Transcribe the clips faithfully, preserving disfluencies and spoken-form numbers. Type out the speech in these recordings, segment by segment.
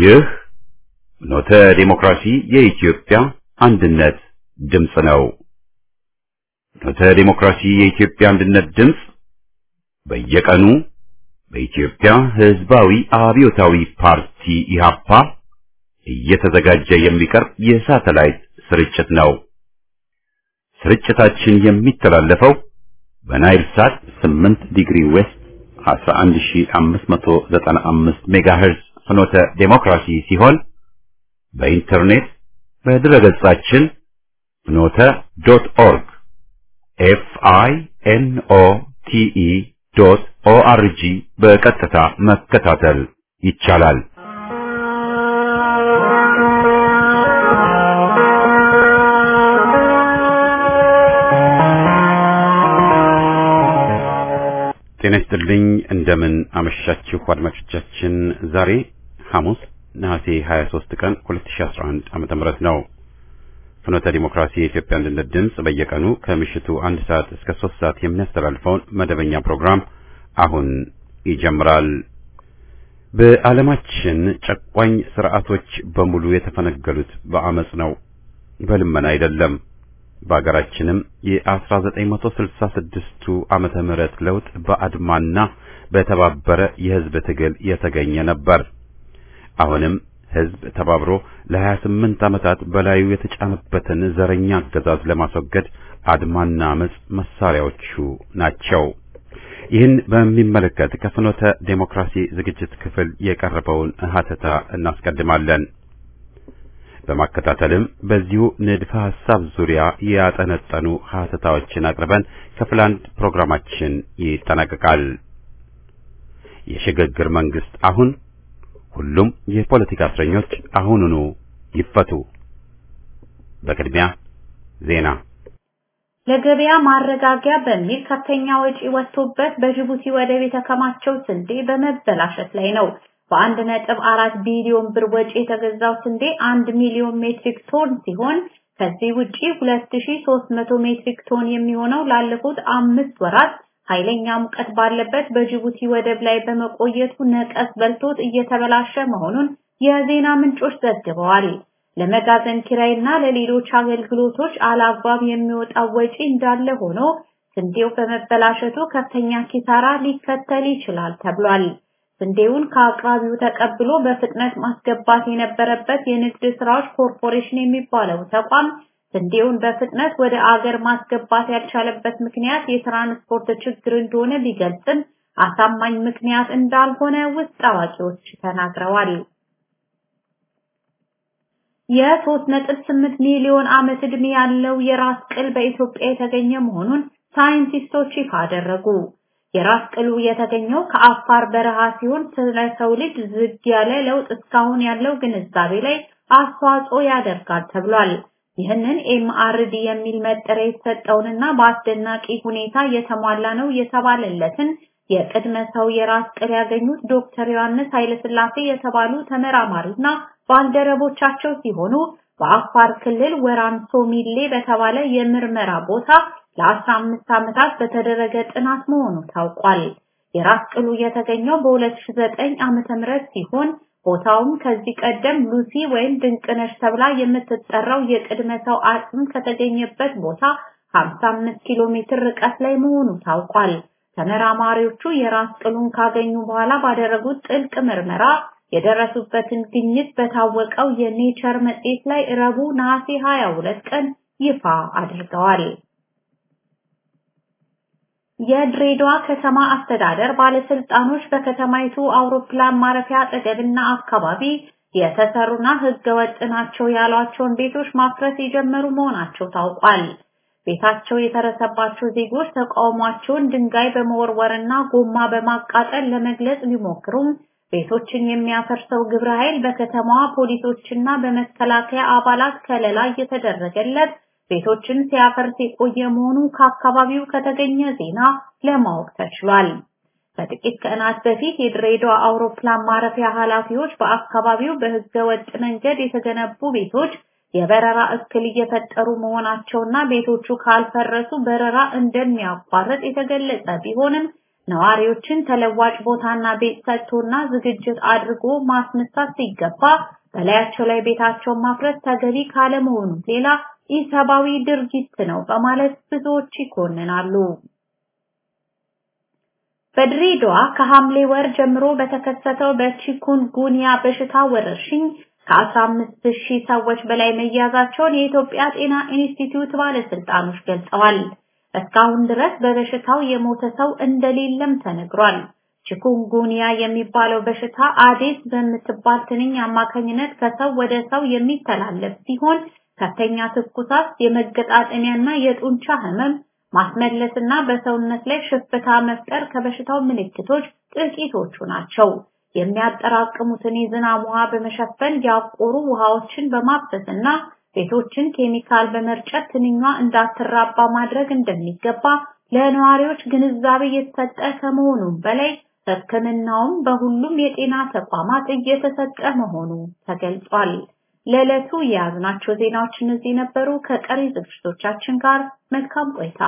ይህ ኖተ ዲሞክራሲ የኢትዮጵያ አንድነት ድምጽ ነው። ኖተ ዲሞክራሲ የኢትዮጵያ አንድነት ድምጽ በየቀኑ በኢትዮጵያ ሕዝባዊ አብዮታዊ ፓርቲ ኢህአፓ እየተዘጋጀ የሚቀርብ የሳተላይት ስርጭት ነው። ስርጭታችን የሚተላለፈው በናይል ሳት ስምንት ዲግሪ ዌስት አስራ አንድ ሺህ አምስት መቶ ዘጠና አምስት ሜጋሄርዝ ፍኖተ ዲሞክራሲ ሲሆን በኢንተርኔት በድረገጻችን ፍኖተ ዶት ኦርግ ኤፍ አይ ኤን ኦ ቲ ኢ ዶት ኦ አር ጂ በቀጥታ መከታተል ይቻላል። ጤና ይስጥልኝ። እንደምን አመሻችሁ አድማጮቻችን። ዛሬ ሐሙስ ነሐሴ ሃያ ሦስት ቀን ሁለት ሺህ አስራ አንድ ዓመተ ምህረት ነው። ፍኖተ ዲሞክራሲ የኢትዮጵያ አንድነት ድምጽ በየቀኑ ከምሽቱ አንድ ሰዓት እስከ ሦስት ሰዓት የሚያስተላልፈውን መደበኛ ፕሮግራም አሁን ይጀምራል። በዓለማችን ጨቋኝ ስርዓቶች በሙሉ የተፈነገሉት በአመጽ ነው፣ በልመና አይደለም። በአገራችንም የ1966ቱ ዓመተ ምህረት ለውጥ በአድማና በተባበረ የህዝብ ትግል የተገኘ ነበር። አሁንም ህዝብ ተባብሮ ለ28 ዓመታት በላዩ የተጫነበትን ዘረኛ አገዛዝ ለማስወገድ አድማና አመጽ መሳሪያዎቹ ናቸው። ይህን በሚመለከት ከፍኖተ ዴሞክራሲ ዝግጅት ክፍል የቀረበውን ሀተታ እናስቀድማለን። በማከታተልም በዚሁ ንድፈ ሐሳብ ዙሪያ ያጠነጠኑ ሀተታዎችን አቅርበን ክፍል አንድ ፕሮግራማችን ይጠናቀቃል። የሽግግር መንግስት አሁን፣ ሁሉም የፖለቲካ እስረኞች አሁኑኑ ይፈቱ። በቅድሚያ ዜና። ለገበያ ማረጋጊያ በሚል ከፍተኛ ወጪ ወጥቶበት በጅቡቲ ወደብ የተከማቸው ስንዴ በመበላሸት ላይ ነው። በአንድ ነጥብ አራት ቢሊዮን ብር ወጪ የተገዛው ስንዴ አንድ ሚሊዮን ሜትሪክ ቶን ሲሆን ከዚህ ውጪ ሁለት ሺህ ሦስት መቶ ሜትሪክ ቶን የሚሆነው ላለፉት አምስት ወራት ኃይለኛ ሙቀት ባለበት በጅቡቲ ወደብ ላይ በመቆየቱ ነቀዝ በልቶት እየተበላሸ መሆኑን የዜና ምንጮች ዘግበዋል። ለመጋዘን ኪራይና ለሌሎች አገልግሎቶች አላግባብ የሚወጣው ወጪ እንዳለ ሆኖ ስንዴው በመበላሸቱ ከፍተኛ ኪሳራ ሊከተል ይችላል ተብሏል። ስንዴውን ከአቅራቢው ተቀብሎ በፍጥነት ማስገባት የነበረበት የንግድ ስራዎች ኮርፖሬሽን የሚባለው ተቋም ስንዴውን በፍጥነት ወደ አገር ማስገባት ያልቻለበት ምክንያት የትራንስፖርት ችግር እንደሆነ ቢገልጽም አሳማኝ ምክንያት እንዳልሆነ ውስጥ አዋቂዎች ተናግረዋል። የሶስት ነጥብ ስምንት ሚሊዮን ዓመት ዕድሜ ያለው የራስ ቅል በኢትዮጵያ የተገኘ መሆኑን ሳይንቲስቶች ይፋ አደረጉ። የራስ ቅሉ የተገኘው ከአፋር በረሃ ሲሆን ስለ ሰው ልጅ ዝግ ያለ ለውጥ እስካሁን ያለው ግንዛቤ ላይ አስተዋጽኦ ያደርጋል ተብሏል። ይህንን ኤም አር ዲ የሚል መጠሪያ የተሰጠውንና በአስደናቂ ሁኔታ የተሟላ ነው የተባለለትን የቅድመ ሰው የራስ ቅል ያገኙት ዶክተር ዮሐንስ ኃይለሥላሴ የተባሉ ተመራማሪና ባልደረቦቻቸው ሲሆኑ በአፋር ክልል ወራንሶ ሚሌ በተባለ የምርመራ ቦታ ለአስራ አምስት ዓመታት በተደረገ ጥናት መሆኑ ታውቋል። የራስ ቅሉ የተገኘው በሁለት ሺህ ዘጠኝ ዓመተ ምህረት ሲሆን ቦታውም ከዚህ ቀደም ሉሲ ወይም ድንቅነሽ ተብላ የምትጠራው የቅድመ ሰው አጽም ከተገኘበት ቦታ ሃምሳ አምስት ኪሎ ሜትር ርቀት ላይ መሆኑ ታውቋል። ተመራማሪዎቹ የራስ ቅሉን ካገኙ በኋላ ባደረጉት ጥልቅ ምርመራ የደረሱበትን ግኝት በታወቀው የኔቸር መጽሔት ላይ ረቡዕ ነሐሴ ሃያ ሁለት ቀን ይፋ አድርገዋል። የድሬዳዋ ከተማ አስተዳደር ባለስልጣኖች በከተማይቱ አውሮፕላን ማረፊያ አጠገብና አካባቢ የተሰሩና ህገወጥ ናቸው ያሏቸውን ቤቶች ማፍረስ የጀመሩ መሆናቸው ታውቋል። ቤታቸው የተረሰባቸው ዜጎች ተቃውሟቸውን ድንጋይ በመወርወርና ጎማ በማቃጠል ለመግለጽ ቢሞክሩም ቤቶችን የሚያፈርሰው ግብረ ኃይል በከተማዋ ፖሊሶችና በመከላከያ አባላት ከለላ እየተደረገለት ቤቶችን ሲያፈርስ የቆየ መሆኑ ከአካባቢው ከተገኘ ዜና ለማወቅ ተችሏል። ከጥቂት ቀናት በፊት የድሬዳዋ አውሮፕላን ማረፊያ ኃላፊዎች በአካባቢው በህገወጥ መንገድ የተገነቡ ቤቶች የበረራ እክል እየፈጠሩ መሆናቸውና ቤቶቹ ካልፈረሱ በረራ እንደሚያቋርጥ የተገለጸ ቢሆንም ነዋሪዎችን ተለዋጭ ቦታና ቤት ሰጥቶና ዝግጅት አድርጎ ማስነሳት ሲገባ በላያቸው ላይ ቤታቸውን ማፍረስ ተገቢ ካለመሆኑ ሌላ ኢሰብአዊ ድርጊት ነው በማለት ብዙዎች ይኮንናሉ። በድሬዳዋ ከሐምሌ ወር ጀምሮ በተከሰተው በቺኩንጉንያ በሽታ ወረርሽኝ ከአስራ አምስት ሺህ ሰዎች በላይ መያዛቸውን የኢትዮጵያ ጤና ኢንስቲትዩት ባለስልጣኖች ገልጸዋል። እስካሁን ድረስ በበሽታው የሞተ ሰው እንደሌለም ተነግሯል። ቺኩንጉንያ የሚባለው በሽታ አዴስ በምትባል ትንኝ አማካኝነት ከሰው ወደ ሰው የሚተላለፍ ሲሆን ከፍተኛ ትኩሳት፣ የመገጣጠሚያና የጡንቻ ህመም፣ ማስመለስና በሰውነት ላይ ሽፍታ መፍጠር ከበሽታው ምልክቶች ጥቂቶቹ ናቸው። የሚያጠራቅሙትን የዝናብ ውሃ በመሸፈን ያቆሩ ውሃዎችን በማፍሰስና ቤቶችን ኬሚካል በመርጨት ትንኟ እንዳትራባ ማድረግ እንደሚገባ ለነዋሪዎች ግንዛቤ እየተሰጠ ከመሆኑ በላይ ሕክምናውም በሁሉም የጤና ተቋማት እየተሰጠ መሆኑ ተገልጿል። ለዕለቱ የያዝናቸው ዜናዎች እነዚህ ነበሩ። ከቀሪ ዝግጅቶቻችን ጋር መልካም ቆይታ።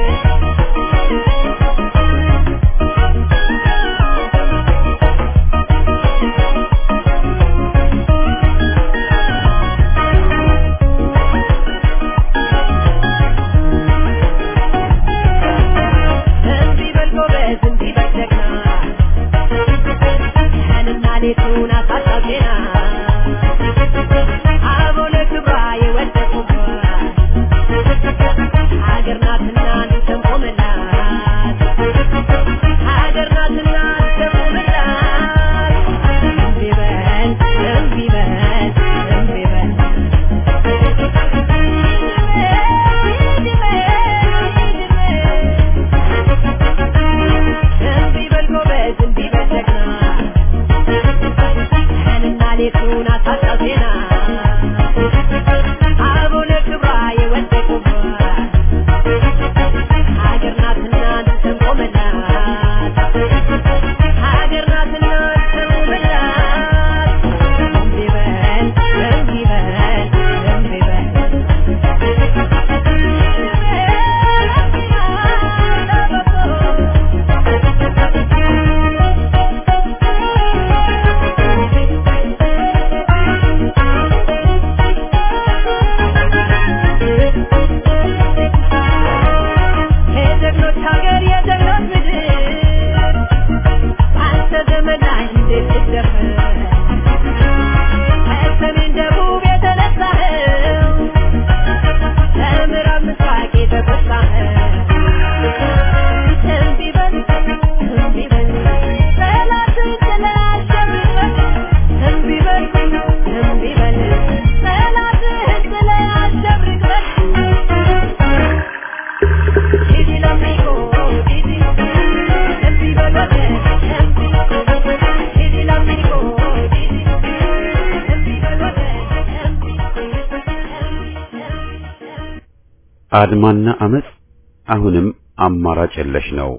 አድማና አመጽ አሁንም አማራጭ የለሽ ነው።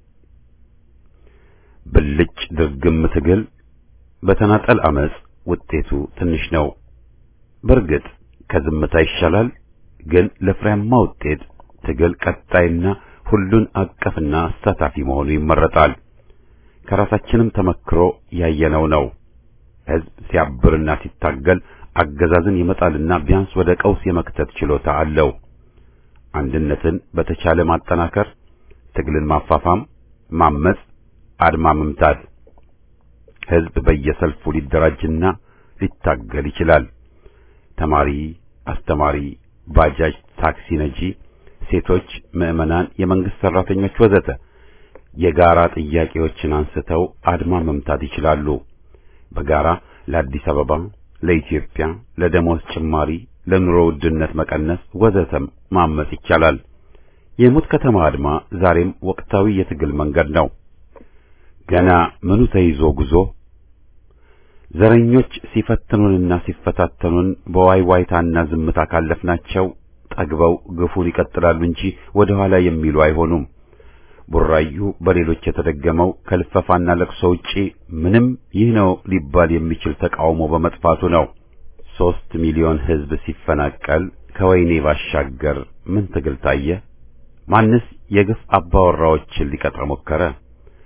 ብልጭ ድርግም ትግል በተናጠል አመጽ ውጤቱ ትንሽ ነው። በርግጥ ከዝምታ ይሻላል፣ ግን ለፍሬያማ ውጤት ትግል ቀጣይና ሁሉን አቀፍና አሳታፊ መሆኑ ይመረጣል። ከራሳችንም ተመክሮ ያየነው ነው። ህዝብ ሲያብርና ሲታገል አገዛዝን ይመጣልና ቢያንስ ወደ ቀውስ የመክተት ችሎታ አለው። አንድነትን በተቻለ ማጠናከር፣ ትግልን ማፋፋም፣ ማመጽ፣ አድማ መምታት። ህዝብ በየሰልፉ ሊደራጅና ሊታገል ይችላል። ተማሪ፣ አስተማሪ፣ ባጃጅ፣ ታክሲ ነጂ፣ ሴቶች፣ ምዕመናን፣ የመንግስት ሰራተኞች ወዘተ የጋራ ጥያቄዎችን አንስተው አድማ መምታት ይችላሉ። በጋራ ለአዲስ አበባ፣ ለኢትዮጵያ፣ ለደሞዝ ጭማሪ፣ ለኑሮ ውድነት መቀነስ ወዘተም ማመጽ ይቻላል። የሙት ከተማ አድማ ዛሬም ወቅታዊ የትግል መንገድ ነው። ገና ምኑ ተይዞ ጉዞ ዘረኞች ሲፈትኑንና ሲፈታተኑን በዋይዋይታና ዝምታ ካለፍናቸው ጠግበው ግፉን ይቀጥላሉ እንጂ ወደ ኋላ የሚሉ አይሆኑም። ቡራዩ በሌሎች የተደገመው ከልፈፋና ለቅሶ ውጪ ምንም ይህ ነው ሊባል የሚችል ተቃውሞ በመጥፋቱ ነው። ሶስት ሚሊዮን ህዝብ ሲፈናቀል ከወይኔ ባሻገር ምን ትግል ታየ? ማንስ የግፍ አባወራዎችን ሊቀጥር ሞከረ?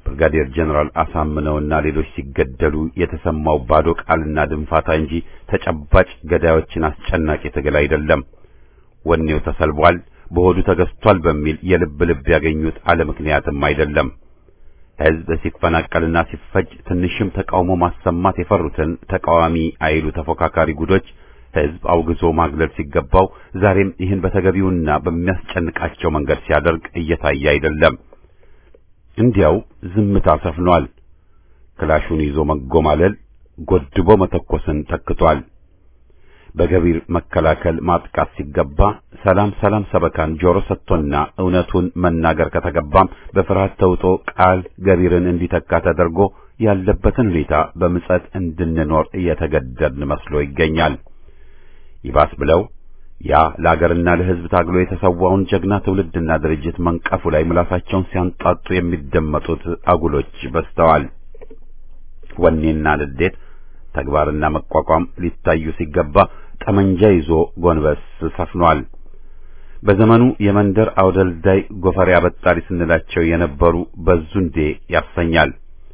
ብርጋዴር ጀነራል አሳምነውና ሌሎች ሲገደሉ የተሰማው ባዶ ቃልና ድንፋታ እንጂ ተጨባጭ ገዳዮችን አስጨናቂ ትግል አይደለም። ወኔው ተሰልቧል፣ በሆዱ ተገዝቷል በሚል የልብ ልብ ያገኙት አለ ምክንያትም አይደለም። ሕዝብ ሲፈናቀልና ሲፈጅ ትንሽም ተቃውሞ ማሰማት የፈሩትን ተቃዋሚ አይሉ ተፎካካሪ ጉዶች ሕዝብ አውግዞ ማግለል ሲገባው ዛሬም ይህን በተገቢውና በሚያስጨንቃቸው መንገድ ሲያደርግ እየታየ አይደለም። እንዲያው ዝምታ ሰፍኗል። ክላሹን ይዞ መጎማለል ጎድቦ መተኮስን ተክቷል። በገቢር መከላከል ማጥቃት ሲገባ ሰላም ሰላም ሰበካን ጆሮ ሰጥቶና እውነቱን መናገር ከተገባም በፍርሃት ተውጦ ቃል ገቢርን እንዲተካ ተደርጎ ያለበትን ሁኔታ በምጸት እንድንኖር እየተገደድን መስሎ ይገኛል። ይባስ ብለው ያ ለአገርና ለሕዝብ ታግሎ የተሰዋውን ጀግና ትውልድና ድርጅት መንቀፉ ላይ ምላሳቸውን ሲያንጣጡ የሚደመጡት አጉሎች በስተዋል። ወኔና ንዴት፣ ተግባርና መቋቋም ሊታዩ ሲገባ ጠመንጃ ይዞ ጎንበስ ሰፍኗል። በዘመኑ የመንደር አውደልዳይ ጎፈሬ አበጣሪ ስንላቸው የነበሩ በዙንዴ ያሰኛል።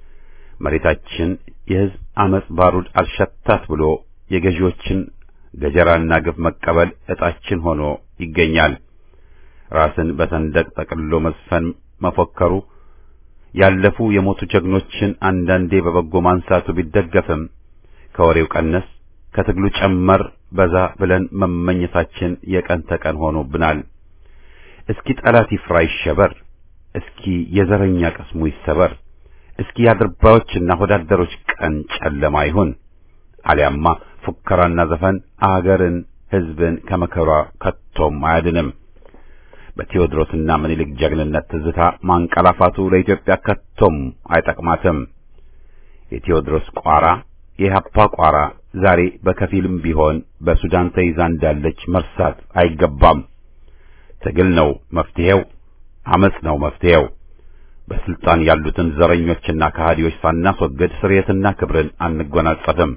መሬታችን የሕዝብ አመጽ ባሩድ አልሸታት ብሎ የገዢዎችን ገጀራና ግፍ መቀበል ዕጣችን ሆኖ ይገኛል። ራስን በሰንደቅ ጠቅልሎ መስፈን መፎከሩ ያለፉ የሞቱ ጀግኖችን አንዳንዴ በበጎ ማንሳቱ ቢደገፍም ከወሬው ቀነስ ከትግሉ ጨመር በዛ ብለን መመኘታችን የቀን ተቀን ሆኖብናል። እስኪ ጠላት ይፍራ ይሸበር፣ እስኪ የዘረኛ ቅስሙ ይሰበር፣ እስኪ ያድርባዮችና ሆዳደሮች ቀን ጨለማ ይሁን። አሊያማ ፉከራና ዘፈን አገርን ሕዝብን ከመከራ ከቶም አያድንም። በቴዎድሮስና ምኒልክ ጀግንነት ትዝታ ማንቀላፋቱ ለኢትዮጵያ ከቶም አይጠቅማትም። የቴዎድሮስ ቋራ የኢህአፓ ቋራ ዛሬ በከፊልም ቢሆን በሱዳን ተይዛ እንዳለች መርሳት አይገባም። ትግል ነው መፍትሄው፣ አመጽ ነው መፍትሄው። በስልጣን ያሉትን ዘረኞችና ከሃዲዎች ሳናስወግድ ስርየትና ክብርን አንጎናጸፍም።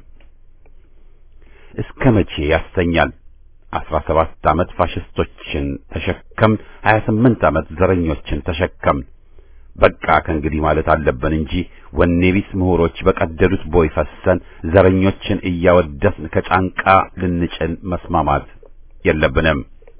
እስከ መቼ ያስተኛል? አስራ ሰባት ዓመት ፋሽስቶችን ተሸከም፣ ሀያ ስምንት ዓመት ዘረኞችን ተሸከም። በቃ ከእንግዲህ ማለት አለብን እንጂ ወኔ ቢስ ምሁሮች በቀደዱት ቦይ ፈሰን ዘረኞችን እያወደስን ከጫንቃ ልንጭን መስማማት የለብንም።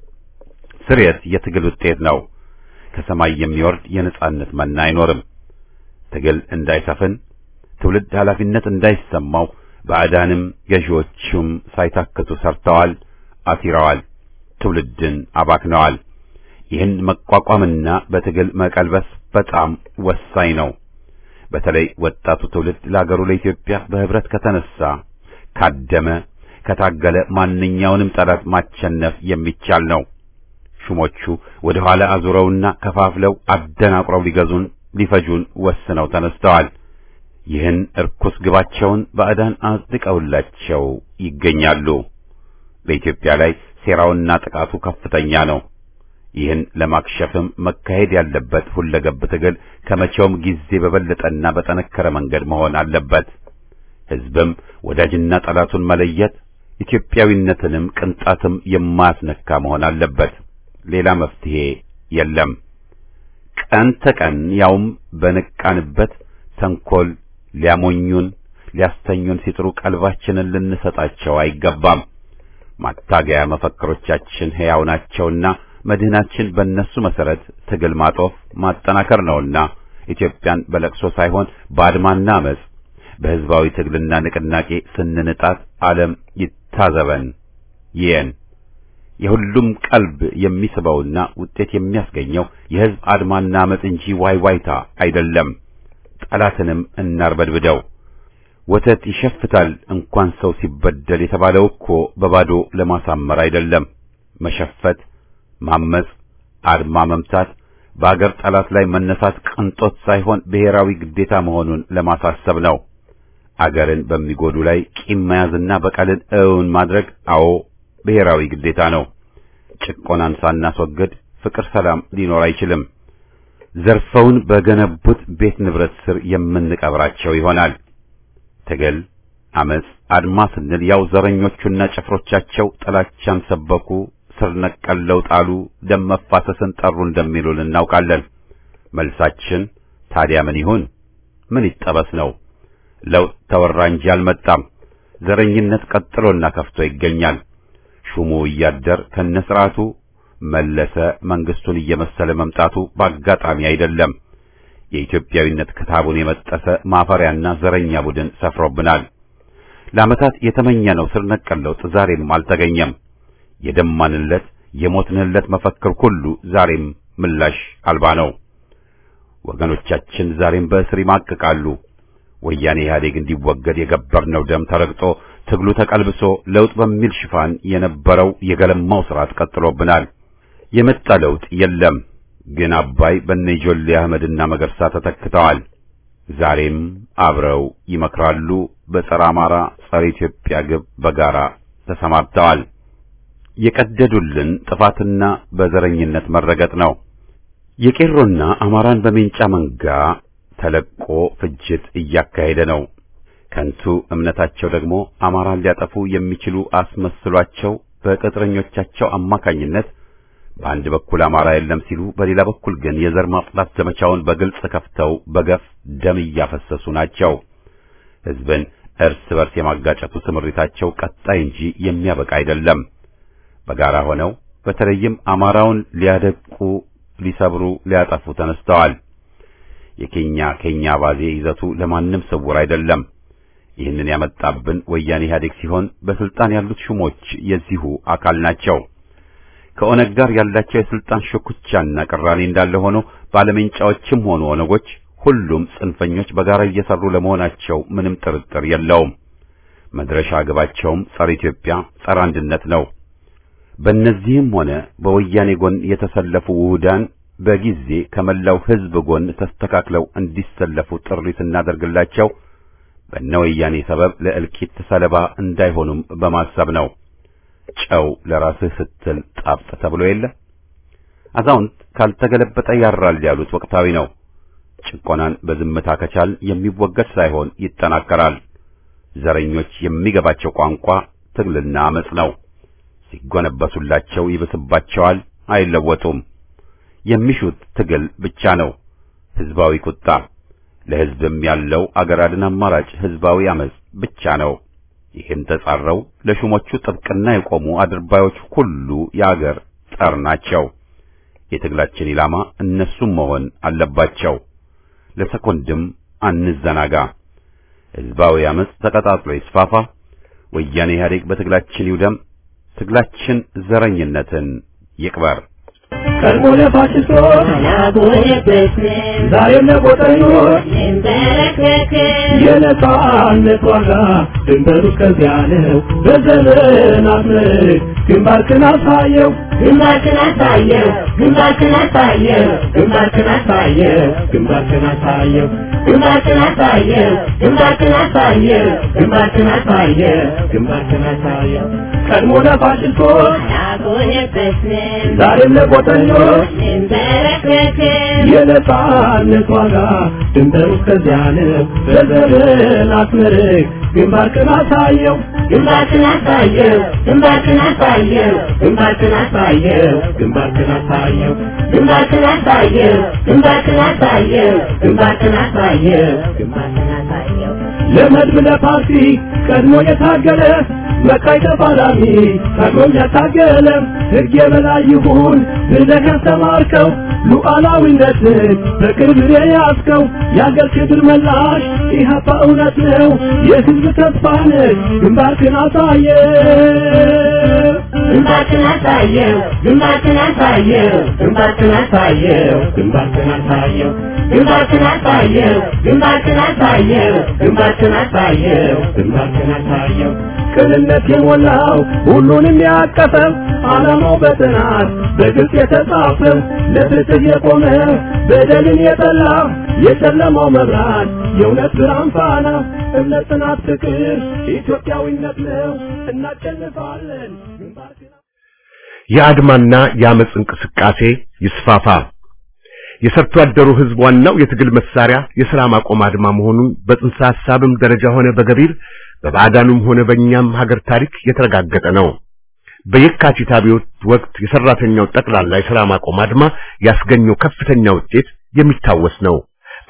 ስርየት የትግል ውጤት ነው። ከሰማይ የሚወርድ የነጻነት መና አይኖርም። ትግል እንዳይሰፍን፣ ትውልድ ኃላፊነት እንዳይሰማው ባዕዳንም ገዢዎቹም ሳይታክቱ ሰርተዋል፣ አሲረዋል፣ ትውልድን አባክነዋል። ይህን መቋቋምና በትግል መቀልበስ በጣም ወሳኝ ነው። በተለይ ወጣቱ ትውልድ ለአገሩ ለኢትዮጵያ በህብረት ከተነሳ፣ ካደመ፣ ከታገለ ማንኛውንም ጠላት ማቸነፍ የሚቻል ነው። ሹሞቹ ወደ ኋላ አዙረውና ከፋፍለው አደናቅረው ሊገዙን ሊፈጁን ወስነው ተነስተዋል። ይህን እርኩስ ግባቸውን ባዕዳን አጽድቀውላቸው ይገኛሉ። በኢትዮጵያ ላይ ሴራውና ጥቃቱ ከፍተኛ ነው። ይህን ለማክሸፍም መካሄድ ያለበት ሁለገብ ትግል ከመቼውም ጊዜ በበለጠና በጠነከረ መንገድ መሆን አለበት። ሕዝብም ወዳጅና ጠላቱን መለየት፣ ኢትዮጵያዊነትንም ቅንጣትም የማያስነካ መሆን አለበት። ሌላ መፍትሄ የለም። ቀን ተቀን ያውም በነቃንበት ተንኮል ሊያሞኙን ሊያስተኙን ሲጥሩ ቀልባችንን ልንሰጣቸው አይገባም። ማታገያ መፈክሮቻችን ሕያው ናቸውና መድህናችን በእነሱ መሰረት ትግል ማጦፍ ማጠናከር ነውና ኢትዮጵያን በለቅሶ ሳይሆን በአድማና አመጽ በሕዝባዊ ትግልና ንቅናቄ ስንንጣት ዓለም ይታዘበን ይየን። የሁሉም ቀልብ የሚስበውና ውጤት የሚያስገኘው የሕዝብ አድማና አመጽ እንጂ ዋይዋይታ አይደለም። ጠላትንም እናርበድብደው። ወተት ይሸፍታል እንኳን ሰው ሲበደል የተባለው እኮ በባዶ ለማሳመር አይደለም። መሸፈት፣ ማመጽ፣ አድማ መምታት፣ በአገር ጠላት ላይ መነሳት ቅንጦት ሳይሆን ብሔራዊ ግዴታ መሆኑን ለማሳሰብ ነው። አገርን በሚጎዱ ላይ ቂም መያዝና በቀልን እውን ማድረግ አዎ ብሔራዊ ግዴታ ነው። ጭቆናን ሳናስወግድ ፍቅር፣ ሰላም ሊኖር አይችልም። ዘርፈውን በገነቡት ቤት ንብረት ስር የምንቀብራቸው ይሆናል። ትግል፣ አመጽ፣ አድማ ስንል ያው ዘረኞቹና ጭፍሮቻቸው ጥላቻን ሰበኩ፣ ስር ነቀል ለውጥ አሉ፣ ደም መፋሰስን ጠሩ እንደሚሉን እናውቃለን። መልሳችን ታዲያ ምን ይሁን? ምን ይጠበስ ነው? ለውጥ ተወራ እንጂ አልመጣም። ዘረኝነት ቀጥሎና ከፍቶ ይገኛል። ሹሙ እያደር ከነስርዓቱ መለሰ መንግስቱን እየመሰለ መምጣቱ በአጋጣሚ አይደለም። የኢትዮጵያዊነት ክታቡን የመጠሰ ማፈሪያና ዘረኛ ቡድን ሰፍሮብናል። ለዓመታት የተመኘነው ስር ነቀል ለውጥ ዛሬም አልተገኘም። የደማንለት የሞትንለት መፈክር ሁሉ ዛሬም ምላሽ አልባ ነው። ወገኖቻችን ዛሬም በእስር ይማቅቃሉ። ወያኔ ኢህአዴግ እንዲወገድ የገበርነው ደም ተረግጦ ትግሉ ተቀልብሶ ለውጥ በሚል ሽፋን የነበረው የገለማው ስርዓት ቀጥሎብናል። የመጣ ለውጥ የለም። ግን አባይ በነጆሌ አህመድና መገርሳ ተተክተዋል። ዛሬም አብረው ይመክራሉ። በጸረ አማራ ጸረ ኢትዮጵያ ግብ በጋራ ተሰማርተዋል። የቀደዱልን ጥፋትና በዘረኝነት መረገጥ ነው። የቄሮና አማራን በሜንጫ መንጋ ተለቆ ፍጅት እያካሄደ ነው። ከንቱ እምነታቸው ደግሞ አማራን ሊያጠፉ የሚችሉ አስመስሏቸው በቅጥረኞቻቸው አማካኝነት በአንድ በኩል አማራ የለም ሲሉ፣ በሌላ በኩል ግን የዘር ማጥፋት ዘመቻውን በግልጽ ከፍተው በገፍ ደም እያፈሰሱ ናቸው። ሕዝብን እርስ በርስ የማጋጨቱ ስምሪታቸው ቀጣይ እንጂ የሚያበቃ አይደለም። በጋራ ሆነው በተለይም አማራውን ሊያደቁ፣ ሊሰብሩ፣ ሊያጠፉ ተነስተዋል። የኬኛ ኬኛ ባዜ ይዘቱ ለማንም ስውር አይደለም። ይህንን ያመጣብን ወያኔ ኢህአዴግ ሲሆን በስልጣን ያሉት ሹሞች የዚሁ አካል ናቸው። ከኦነግ ጋር ያላቸው የስልጣን ሽኩቻና ቅራኔ እንዳለ ሆኖ ባለመንጫዎችም ሆኑ ኦነጎች ሁሉም ጽንፈኞች በጋራ እየሰሩ ለመሆናቸው ምንም ጥርጥር የለውም። መድረሻ ግባቸውም ጸረ ኢትዮጵያ፣ ጸረ አንድነት ነው። በእነዚህም ሆነ በወያኔ ጎን የተሰለፉ ውህዳን በጊዜ ከመላው ሕዝብ ጎን ተስተካክለው እንዲሰለፉ ጥሪ ስናደርግላቸው በነወያኔ ሰበብ ለእልቂት ሰለባ እንዳይሆኑም በማሰብ ነው። ጨው ለራስህ ስትል ጣፍጥ ተብሎ የለ። አዛውንት ካልተገለበጠ ያራል ያሉት ወቅታዊ ነው። ጭቆናን በዝምታ ከቻል የሚወገድ ሳይሆን ይጠናከራል። ዘረኞች የሚገባቸው ቋንቋ ትግልና አመጽ ነው። ሲጎነበሱላቸው ይብስባቸዋል፣ አይለወጡም። የሚሹት ትግል ብቻ ነው። ህዝባዊ ቁጣ፣ ለህዝብም ያለው አገር አድን አማራጭ ህዝባዊ አመጽ ብቻ ነው። ይህን ተጻረው ለሹሞቹ ጥብቅና የቆሙ አድርባዮች ሁሉ የአገር ጠር ናቸው። የትግላችን ኢላማ እነሱም መሆን አለባቸው። ለሰኮንድም አንዘናጋ። ህዝባዊ አመጽ ተቀጣጥሎ ይስፋፋ። ወያኔ ኢህአዴግ በትግላችን ይውደም። ትግላችን ዘረኝነትን ይቅበር። ቀድሞ ለፋሽስቶች ዛሬም ለጎጠኞች የነጻነት ዋጋ ድንበሩ እስከዚያ ነው። በዘመናት ምርክ ግንባርክን አሳየው ግንባርክን አሳየው ግንባርክን አሳየው ግንባርክን አሳየው ግንባርክን አሳየው ግንባርክን አሳየው ግንባርክን አሳየው ግንባርክን አሳየው ግንባርክን አሳየው ቀድሞ ለፋሽስቶች ዛሬም ለጎጠኞች የነጻነት ዋጋ ድንበሩ እስከዚያ ነው። በዘመናት ምርክ ግንባርክን አሳየው ግንባርክን አሳየው ግንባርክን አሳየው ግንባርክን አሳየው ግንባርክን አሳየው ግንባርክን አሳየው ግንባርክን አሳየው ግንባርክን አሳየው ግንባርክን አሳየው ለመድብ ለፓርቲ ቀድሞ የታገለ መካይ ተፋላሚ ቀድሞ ያታገለ ሕግ የበላይ ይሁን ብለህ ያስተማርከው ሉዓላዊነትን በቅርብ የያዝከው የአገር ክብር መላሽ ኢህአፓ እውነት ነው የሕዝብ ተስፋ ነህ። ግንባርክን አሳየው ግንባርክን አሳየው ግንባርክን አሳየው ግንባርክን አሳየው ግንባርክን አሳየው ግንባርክን አሳየው ግንባርክን አሳየው ግንባርክን አሳየው ግንባርክን አሳየው ቅንነት የሞላው ሁሉንም ያቀፈው ዓላማው በጥናት በግልጽ የተጻፈው ለፍትህ የቆመ በደልን የጠላ የጨለማው መብራት የእውነት ብርሃን ፋና እምነት፣ ጽናት፣ ፍቅር ኢትዮጵያዊነት ነው። እናሸንፋለን። የአድማና የአመጽ እንቅስቃሴ ይስፋፋ። የሰርቶ አደሩ ህዝብ ዋናው የትግል መሳሪያ የሥራ ማቆም አድማ መሆኑን በጽንሰ ሐሳብም ደረጃ ሆነ በገቢር በባዕዳኑም ሆነ በእኛም ሀገር ታሪክ የተረጋገጠ ነው። በየካቲት አብዮት ወቅት የሰራተኛው ጠቅላላ የሥራ ማቆም አድማ ያስገኘው ከፍተኛ ውጤት የሚታወስ ነው።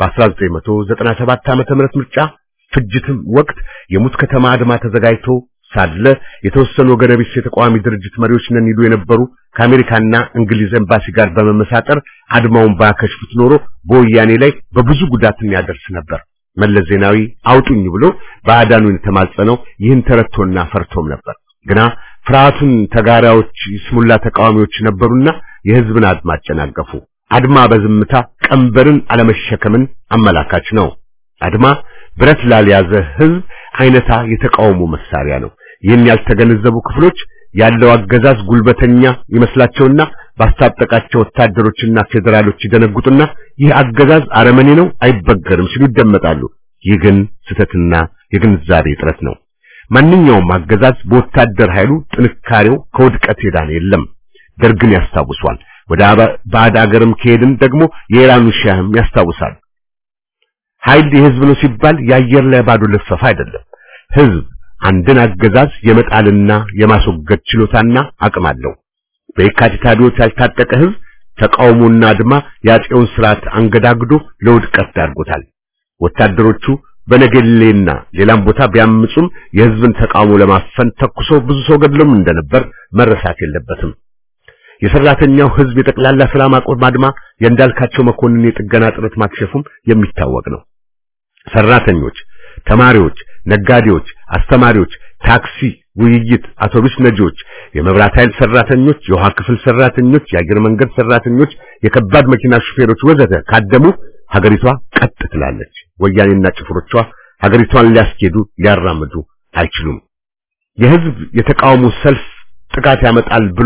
በ1997 ዓመተ ምህረት ምርጫ ፍጅትም ወቅት የሙት ከተማ አድማ ተዘጋጅቶ ሳለ የተወሰኑ ወገነቢስ የተቃዋሚ ድርጅት መሪዎች ነን ይሉ የነበሩ ከአሜሪካና እንግሊዝ ኤምባሲ ጋር በመመሳጠር አድማውን ባከሽፉት ኖሮ በወያኔ ላይ በብዙ ጉዳት ያደርስ ነበር። መለስ ዜናዊ አውጡኝ ብሎ ባዕዳኑን ተማጸነው ይህን ተረቶና ፈርቶም ነበር። ግና ፍርሃቱን ተጋራዎች ስሙላ ተቃዋሚዎች ነበሩና የህዝብን አድማ አጨናገፉ። አድማ በዝምታ ቀንበርን አለመሸከምን አመላካች ነው። አድማ ብረት ላልያዘ ህዝብ አይነታ የተቃውሞ መሳሪያ ነው። ይህን ያልተገነዘቡ ክፍሎች ያለው አገዛዝ ጉልበተኛ ይመስላቸውና ባስታጠቃቸው ወታደሮችና ፌደራሎች ይደነጉጡና ይህ አገዛዝ አረመኔ ነው አይበገርም ሲሉ ይደመጣሉ። ይህ ግን ስህተትና የግንዛቤ እጥረት ነው። ማንኛውም አገዛዝ በወታደር ኃይሉ ጥንካሬው ከውድቀት ሄዳን የለም። ደርግን ያስታውሷል። ወደ ባዕድ አገርም ከሄድን ደግሞ የኢራኑ ሻህም ያስታውሳል። ኃይል የህዝብ ነው ሲባል የአየር ላይ ባዶ ልፈፋ አይደለም። ህዝብ አንድን አገዛዝ የመጣልና የማስወገድ ችሎታና አቅም አለው። በየካቲት አብዮት ያልታጠቀ ህዝብ ተቃውሞና አድማ ያጤውን ስርዓት አንገዳግዶ ለውድቀት ዳርጎታል። ወታደሮቹ በነገሌና ሌላም ቦታ ቢያምጹም የህዝብን ተቃውሞ ለማፈን ተኩሶ ብዙ ሰው ገድሎም እንደነበር መረሳት የለበትም። የሰራተኛው ህዝብ የጠቅላላ ሰላም አቆም አድማ የእንዳልካቸው መኮንን የጥገና ጥረት ማክሸፉም የሚታወቅ ነው። ሰራተኞች፣ ተማሪዎች፣ ነጋዴዎች፣ አስተማሪዎች፣ ታክሲ፣ ውይይት፣ አውቶቡስ ነጂዎች፣ የመብራት ኃይል ሰራተኞች፣ የውሃ ክፍል ሰራተኞች፣ የአየር መንገድ ሰራተኞች፣ የከባድ መኪና ሹፌሮች ወዘተ ካደሙ ሀገሪቷ ቀጥ ትላለች። ወያኔና ጭፍሮቿ ሀገሪቷን ሊያስኬዱ ሊያራምዱ አይችሉም። የህዝብ የተቃውሞ ሰልፍ ጥቃት ያመጣል ብሎ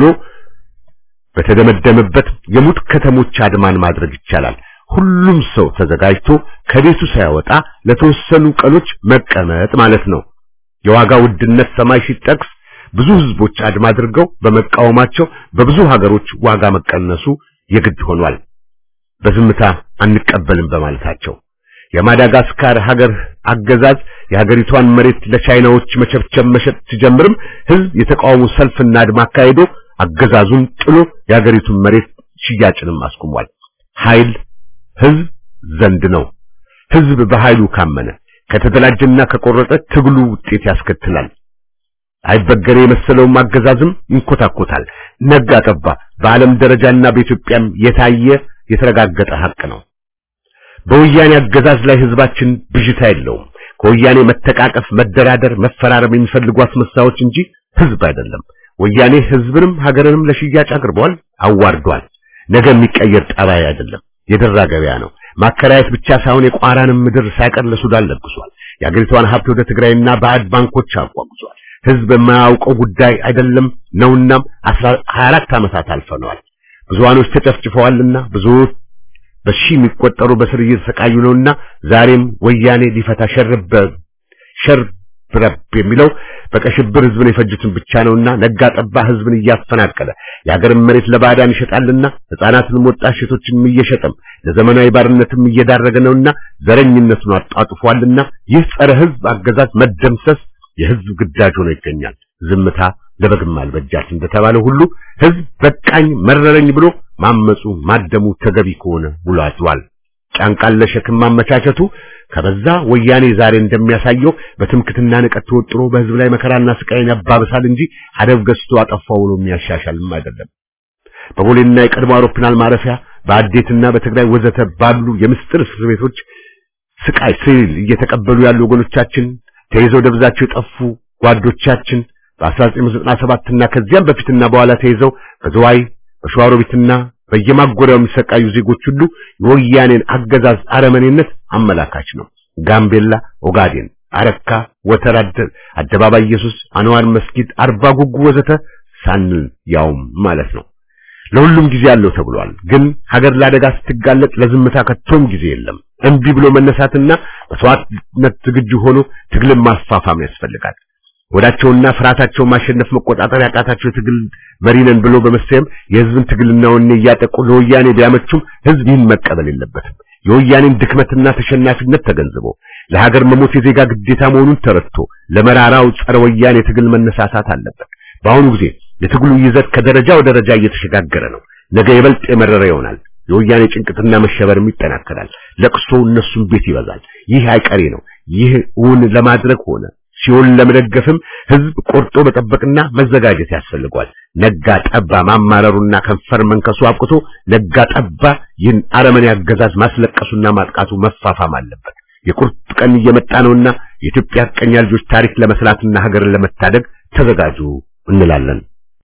በተደመደመበት የሙት ከተሞች አድማን ማድረግ ይቻላል። ሁሉም ሰው ተዘጋጅቶ ከቤቱ ሳይወጣ ለተወሰኑ ቀኖች መቀመጥ ማለት ነው። የዋጋ ውድነት ሰማይ ሲጠቅስ ብዙ ህዝቦች አድማ አድርገው በመቃወማቸው በብዙ ሀገሮች ዋጋ መቀነሱ የግድ ሆኗል። በዝምታ አንቀበልም በማለታቸው የማዳጋስካር ሀገር አገዛዝ የሀገሪቷን መሬት ለቻይናዎች መቸብቸብ መሸጥ ሲጀምርም ህዝብ የተቃውሞ ሰልፍና አድማ አካሄዶ አገዛዙን ጥሎ የሀገሪቱን መሬት ሽያጭንም አስቆሟል። ኃይል ህዝብ ዘንድ ነው። ህዝብ በኃይሉ ካመነ ከተደላጀና ከቆረጠ ትግሉ ውጤት ያስከትላል። አይበገሬ የመሰለው አገዛዝም ይንኮታኮታል። ነጋ ጠባ በዓለም ደረጃና በኢትዮጵያም የታየ የተረጋገጠ ሀቅ ነው። በወያኔ አገዛዝ ላይ ህዝባችን ብዥታ የለውም። ከወያኔ መተቃቀፍ፣ መደራደር፣ መፈራረም የሚፈልጉ አስመሳዮች እንጂ ህዝብ አይደለም። ወያኔ ህዝብንም ሀገርንም ለሽያጭ አቅርቧል፣ አዋርዷል። ነገ የሚቀየር ጠባይ አይደለም። የደራ ገበያ ነው። ማከራየት ብቻ ሳይሆን የቋራንም ምድር ሳይቀር ለሱዳን ለግሷል። የአገሪቷን ሀብት ወደ ትግራይና ባዕድ ባንኮች አቋቁዟል። ህዝብ የማያውቀው ጉዳይ አይደለም ነውናም ሀያ አራት ዓመታት አልፈነዋል። ብዙዋኖች ተጨፍጭፈዋልና ብዙዎች በሺ የሚቆጠሩ በስር እየተሰቃዩ ነውና ዛሬም ወያኔ ሊፈታ ሸርበ ሸርብ የሚለው በቀሽብር ህዝብን የፈጁትን ብቻ ነውና ነጋ ጠባ ህዝብን እያፈናቀለ የሀገርን መሬት ለባዕዳን ይሸጣልና ህፃናትን ወጣት ሴቶችን እየሸጠም ለዘመናዊ ባርነትም እየዳረገ ነውና ዘረኝነቱን አጣጥፏልና ይህ ጸረ ህዝብ አገዛዝ መደምሰስ የህዝብ ግዳጅ ሆኖ ይገኛል። ዝምታ ለበግም አልበጃት እንደተባለ ሁሉ ህዝብ በቃኝ መረረኝ ብሎ ማመጹ ማደሙ ተገቢ ከሆነ ውሎ አድሯል። ጫንቃን ለሸክም ማመቻቸቱ ከበዛ ወያኔ ዛሬ እንደሚያሳየው በትምክትና ንቀት ተወጥሮ በህዝብ ላይ መከራና ስቃይን ያባብሳል እንጂ አደብ ገዝቶ አጠፋው ነው የሚያሻሻልም አይደለም። በቦሌና የቀድሞ አውሮፕላን ማረፊያ በአዴትና በትግራይ ወዘተ ባሉ የምስጥር እስር ቤቶች ስቃይ ሲል እየተቀበሉ ያሉ ወገኖቻችን ተይዘው ደብዛቸው የጠፉ ጓዶቻችን በ1997 እና ከዚያም በፊትና በኋላ ተይዘው በዝዋይ በሸዋሮቢትና በየማጎሪያው የሚሰቃዩ ዜጎች ሁሉ የወያኔን አገዛዝ አረመኔነት አመላካች ነው። ጋምቤላ፣ ኦጋዴን፣ አረካ፣ ወተራድ፣ አደባባይ ኢየሱስ፣ አንዋር መስጊድ፣ አርባ ጉጉ ወዘተ ሳንል ያውም ማለት ነው። ለሁሉም ጊዜ ያለው ተብሏል። ግን ሀገር ለአደጋ ስትጋለጥ ለዝምታ ከቶም ጊዜ የለም። እንቢ ብሎ መነሳትና መስዋዕትነት ዝግጁ ሆኖ ትግልን ማስፋፋም ያስፈልጋል። ወዳቸውና ፍራታቸው ማሸነፍ መቆጣጠር ያቃታቸው ትግል መሪነን ብሎ በመሰየም የህዝብን ትግልና ወኔ ያጠቁ ለወያኔ ቢያመቹም ህዝብ ይህን መቀበል የለበትም። የወያኔን ድክመትና ተሸናፊነት ተገንዝቦ ለሀገር መሞት የዜጋ ግዴታ መሆኑን ተረድቶ ለመራራው ጸረ ወያኔ ትግል መነሳሳት አለበት። በአሁኑ ጊዜ የትግሉ ይዘት ከደረጃ ወደ ደረጃ እየተሸጋገረ ነው። ነገ ይበልጥ የመረረ ይሆናል። የወያኔ ጭንቅትና መሸበርም ይጠናከራል። ለቅሶ እነሱም ቤት ይበዛል። ይህ አይቀሬ ነው። ይህ እውን ለማድረግ ሆነ ሲሆን ለመደገፍም ህዝብ ቆርጦ መጠበቅና መዘጋጀት ያስፈልጋል። ነጋ ጠባ ማማረሩና ከንፈር መንከሱ አብቅቶ ነጋ ጠባ ይህን አረመኔ አገዛዝ ማስለቀሱና ማጥቃቱ መፋፋም አለበት። የቁርጥ ቀን እየመጣ ነውና የኢትዮጵያ ቀኛ ልጆች ታሪክ ለመስራትና ሀገርን ለመታደግ ተዘጋጁ እንላለን።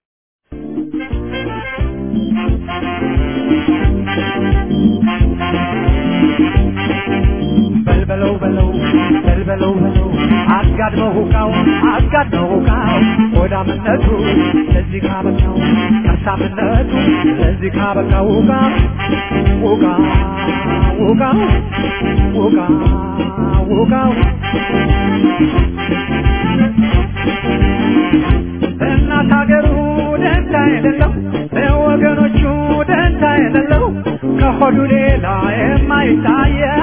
በልበለው በለው በልበለው በለው አጋድመው ሁካው አጋድመው ሁካው ወዳምነቱ ለዚህ ካበቃው ከሳምነቱ ለዚህ ካበቃው ሁካ ሁካ ሁካ ሁካ ሁካው እናት ሀገሩ ደንታ የሌለው ለወገኖቹ ደንታ የሌለው ከሆዱ ሌላ የማይታየው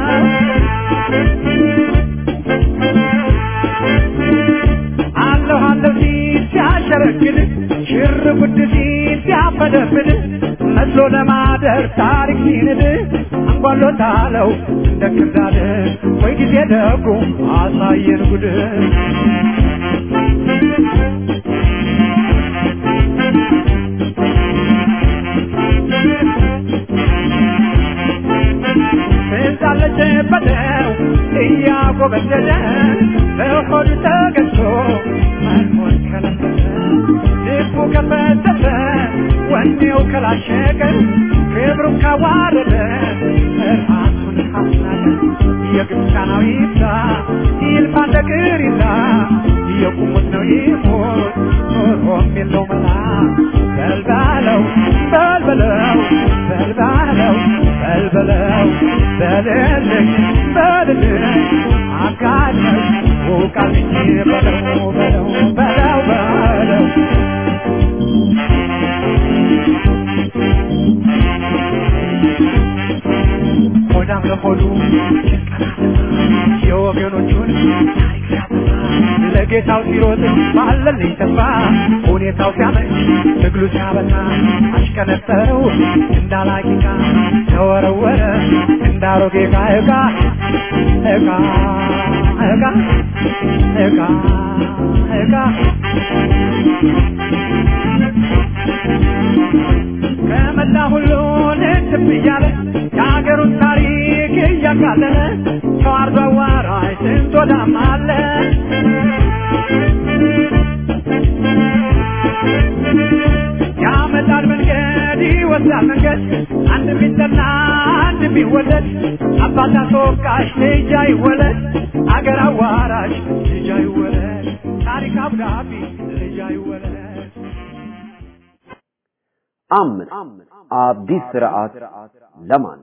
አለሁ አለሁ ሲያሸረግድ ሽር ጉድ ሲያፈደፍድ መስሎ ለማደር ታሪክ ሲንድ አንጓሎታለው እንደ ክርዳድ ወይ ጊዜ ደጉ አሳየን ጉድ በለው እያጎበደደ በሆዱ ተገዝቶ መኖር ከለበሰ ልቡ ከፈተተ ወኔው ከላሸቀ ክብሩን ካዋረደ ራሱን ካስናቀ የግብፃናዊ ይብዛ ይልፋ ነገር ይላ የቁሙት ነው ይሞት ኖሮም የለው መላ በልባለው በልበለው በልባለው በልበለው በልልኝ በልልኝ አጋለኝ ውቃልኝ በለው በለው በለው በለው ሆዳም ለሆዱ የወገኖቹን ታሪክ ሲያጠፋ ለጌታው ሲሮጥ ባለልኝ ተስፋ ሁኔታው ሲያመች ትግሉ ሲያበታ አሽከነጠረው እንዳላቂቃ ተወረወረ እንዳሮጌ ዕቃ ዕቃ ዕቃ ዕቃ ዕቃ ዕቃ ከመላ ሁሉን ትብ እያለ የአገሩን ታሪክ እያቃለለ ሰው አርዶ አዋራጅ ስንት ወዳም አለ ያመጣል መንገድ ይወስዳል መንገድ አንድ ቢጠና አንድ ቢወለድ አባት አስወቃሽ ልጅ አይወለድ አገር አዋራጅ ልጅ አይወለድ ታሪክ አብዳቢ ልጅ አይወለድ አምስት አዲስ ስርዓት ለማን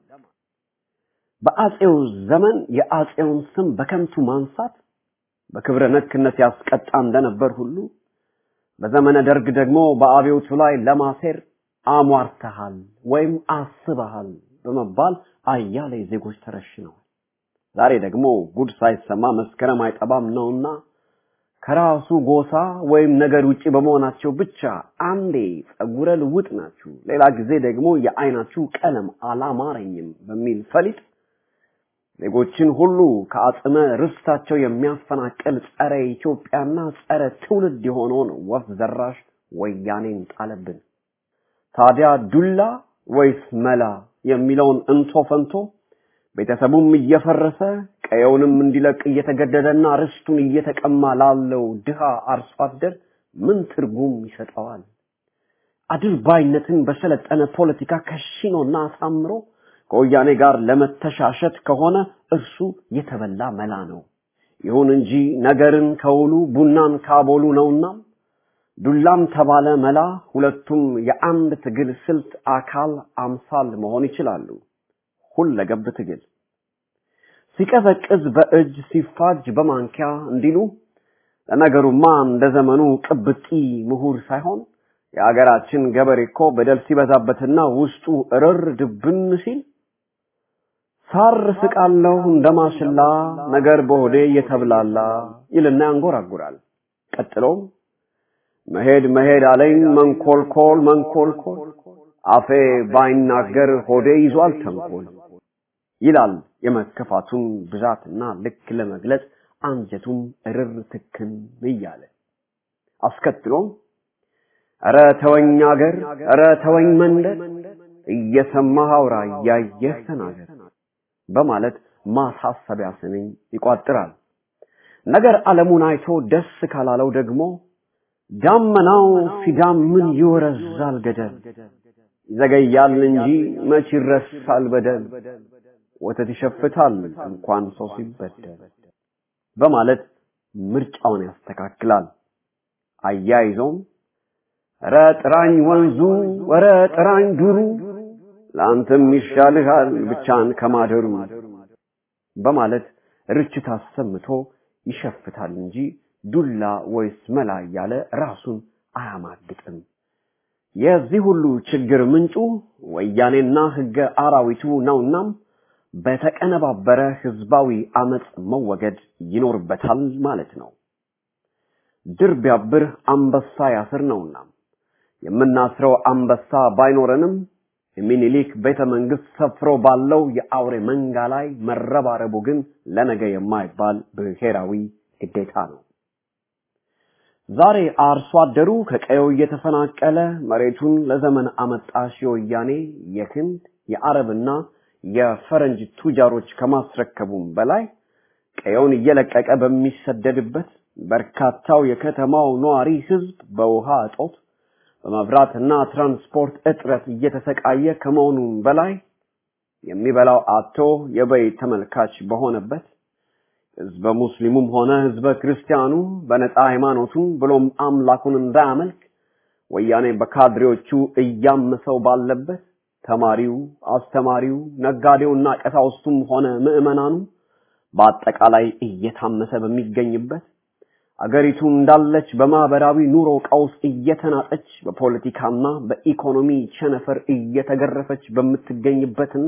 በአጼው ዘመን የአጼውን ስም በከንቱ ማንሳት በክብረ ነክነት ያስቀጣ እንደነበር ሁሉ በዘመነ ደርግ ደግሞ በአብዮቱ ላይ ለማሴር አሟርተሃል ወይም አስበሃል በመባል አያሌ ዜጎች ተረሽነዋል። ዛሬ ደግሞ ጉድ ሳይሰማ መስከረም አይጠባም ነውና ከራሱ ጎሳ ወይም ነገር ውጪ በመሆናቸው ብቻ አንዴ ጸጉረ ልውጥ ናችሁ ሌላ ጊዜ ደግሞ የአይናችሁ ቀለም አላማረኝም በሚል ፈሊጥ ዜጎችን ሁሉ ከአጽመ ርስታቸው የሚያፈናቅል ጸረ ኢትዮጵያና ጸረ ትውልድ የሆነውን ወፍ ዘራሽ ወያኔን ጣለብን። ታዲያ ዱላ ወይስ መላ የሚለውን እንቶ ፈንቶ ቤተሰቡም እየፈረሰ ቀየውንም እንዲለቅ እየተገደደና ርስቱን እየተቀማ ላለው ድሃ አርሶ አደር ምን ትርጉም ይሰጠዋል? አድርባይነትን በሰለጠነ ፖለቲካ ከሽኖና አሳምሮ ከወያኔ ጋር ለመተሻሸት ከሆነ እርሱ የተበላ መላ ነው። ይሁን እንጂ ነገርን ከውሉ ቡናን ካቦሉ ነውና ዱላም ተባለ መላ ሁለቱም የአንድ ትግል ስልት አካል አምሳል መሆን ይችላሉ። ሁለገብ ትግል ሲቀዘቅዝ በእጅ ሲፋጅ በማንኪያ እንዲሉ ለነገሩማ እንደ ዘመኑ ቅብጢ ምሁር ሳይሆን የአገራችን ገበሬኮ በደል ሲበዛበትና ውስጡ እርር ድብን ሲል ሳር ስቃለው እንደማሽላ ነገር በሆዴ የተብላላ ይልና ያንጎራጉራል። ቀጥሎም መሄድ መሄድ አለኝ መንኮልኮል መንኮልኮል አፌ ባይናገር ሆዴ ይዟል ተንኮል ይላል የመከፋቱን ብዛትና ልክ ለመግለጽ አንጀቱም እርር ትክን ይያለ አስከትሎም አረ ተወኝ አገር አረ ተወኝ መንደር እየሰማህ አውራ ያየህ ተናገር በማለት ማሳሰቢያ ስንኝ ይቋጥራል። ነገር ዓለሙን አይቶ ደስ ካላለው ደግሞ ዳመናው ሲዳምን ይወረዛል ገደል ይዘገያል እንጂ መች ይረሳል በደል ወተት ይሸፍታል እንኳን ሰው ሲበደል በማለት ምርጫውን ያስተካክላል። አያይዞም ኧረ ጥራኝ ወንዙ ኧረ ጥራኝ ዱሩ ላንተም ይሻልሃል ብቻን ከማደሩ በማለት ርችት አሰምቶ ይሸፍታል እንጂ ዱላ ወይስ መላ ያለ ራሱን አያማግጥም። የዚህ ሁሉ ችግር ምንጩ ወያኔና ህገ አራዊቱ ነውና በተቀነባበረ ህዝባዊ አመጽ መወገድ ይኖርበታል ማለት ነው። ድር ቢያብር አንበሳ ያስር ነውና የምናስረው አንበሳ ባይኖረንም የሚኒሊክ ቤተ መንግስት ሰፍሮ ባለው የአውሬ መንጋ ላይ መረባረቡ ግን ለነገ የማይባል ብሔራዊ ግዴታ ነው። ዛሬ አርሶ አደሩ ከቀየው እየተፈናቀለ መሬቱን ለዘመን አመጣሽ ወያኔ የህንድ የአረብና የፈረንጅ ቱጃሮች ከማስረከቡም በላይ ቀየውን እየለቀቀ በሚሰደድበት በርካታው የከተማው ኗሪ ህዝብ በውሃ እጦት በመብራትና ትራንስፖርት እጥረት እየተሰቃየ ከመሆኑም በላይ የሚበላው አጥቶ የበይ ተመልካች በሆነበት ህዝበ ሙስሊሙም ሆነ ህዝበ ክርስቲያኑ በነጻ ሃይማኖቱን ብሎም አምላኩን እንዳያመልክ ወያኔ በካድሬዎቹ እያመሰው ባለበት ተማሪው አስተማሪው ነጋዴውና ቀሳውስቱም ሆነ ምዕመናኑ በአጠቃላይ እየታመሰ በሚገኝበት አገሪቱ እንዳለች በማህበራዊ ኑሮ ቀውስ እየተናጠች በፖለቲካና በኢኮኖሚ ቸነፈር እየተገረፈች በምትገኝበትና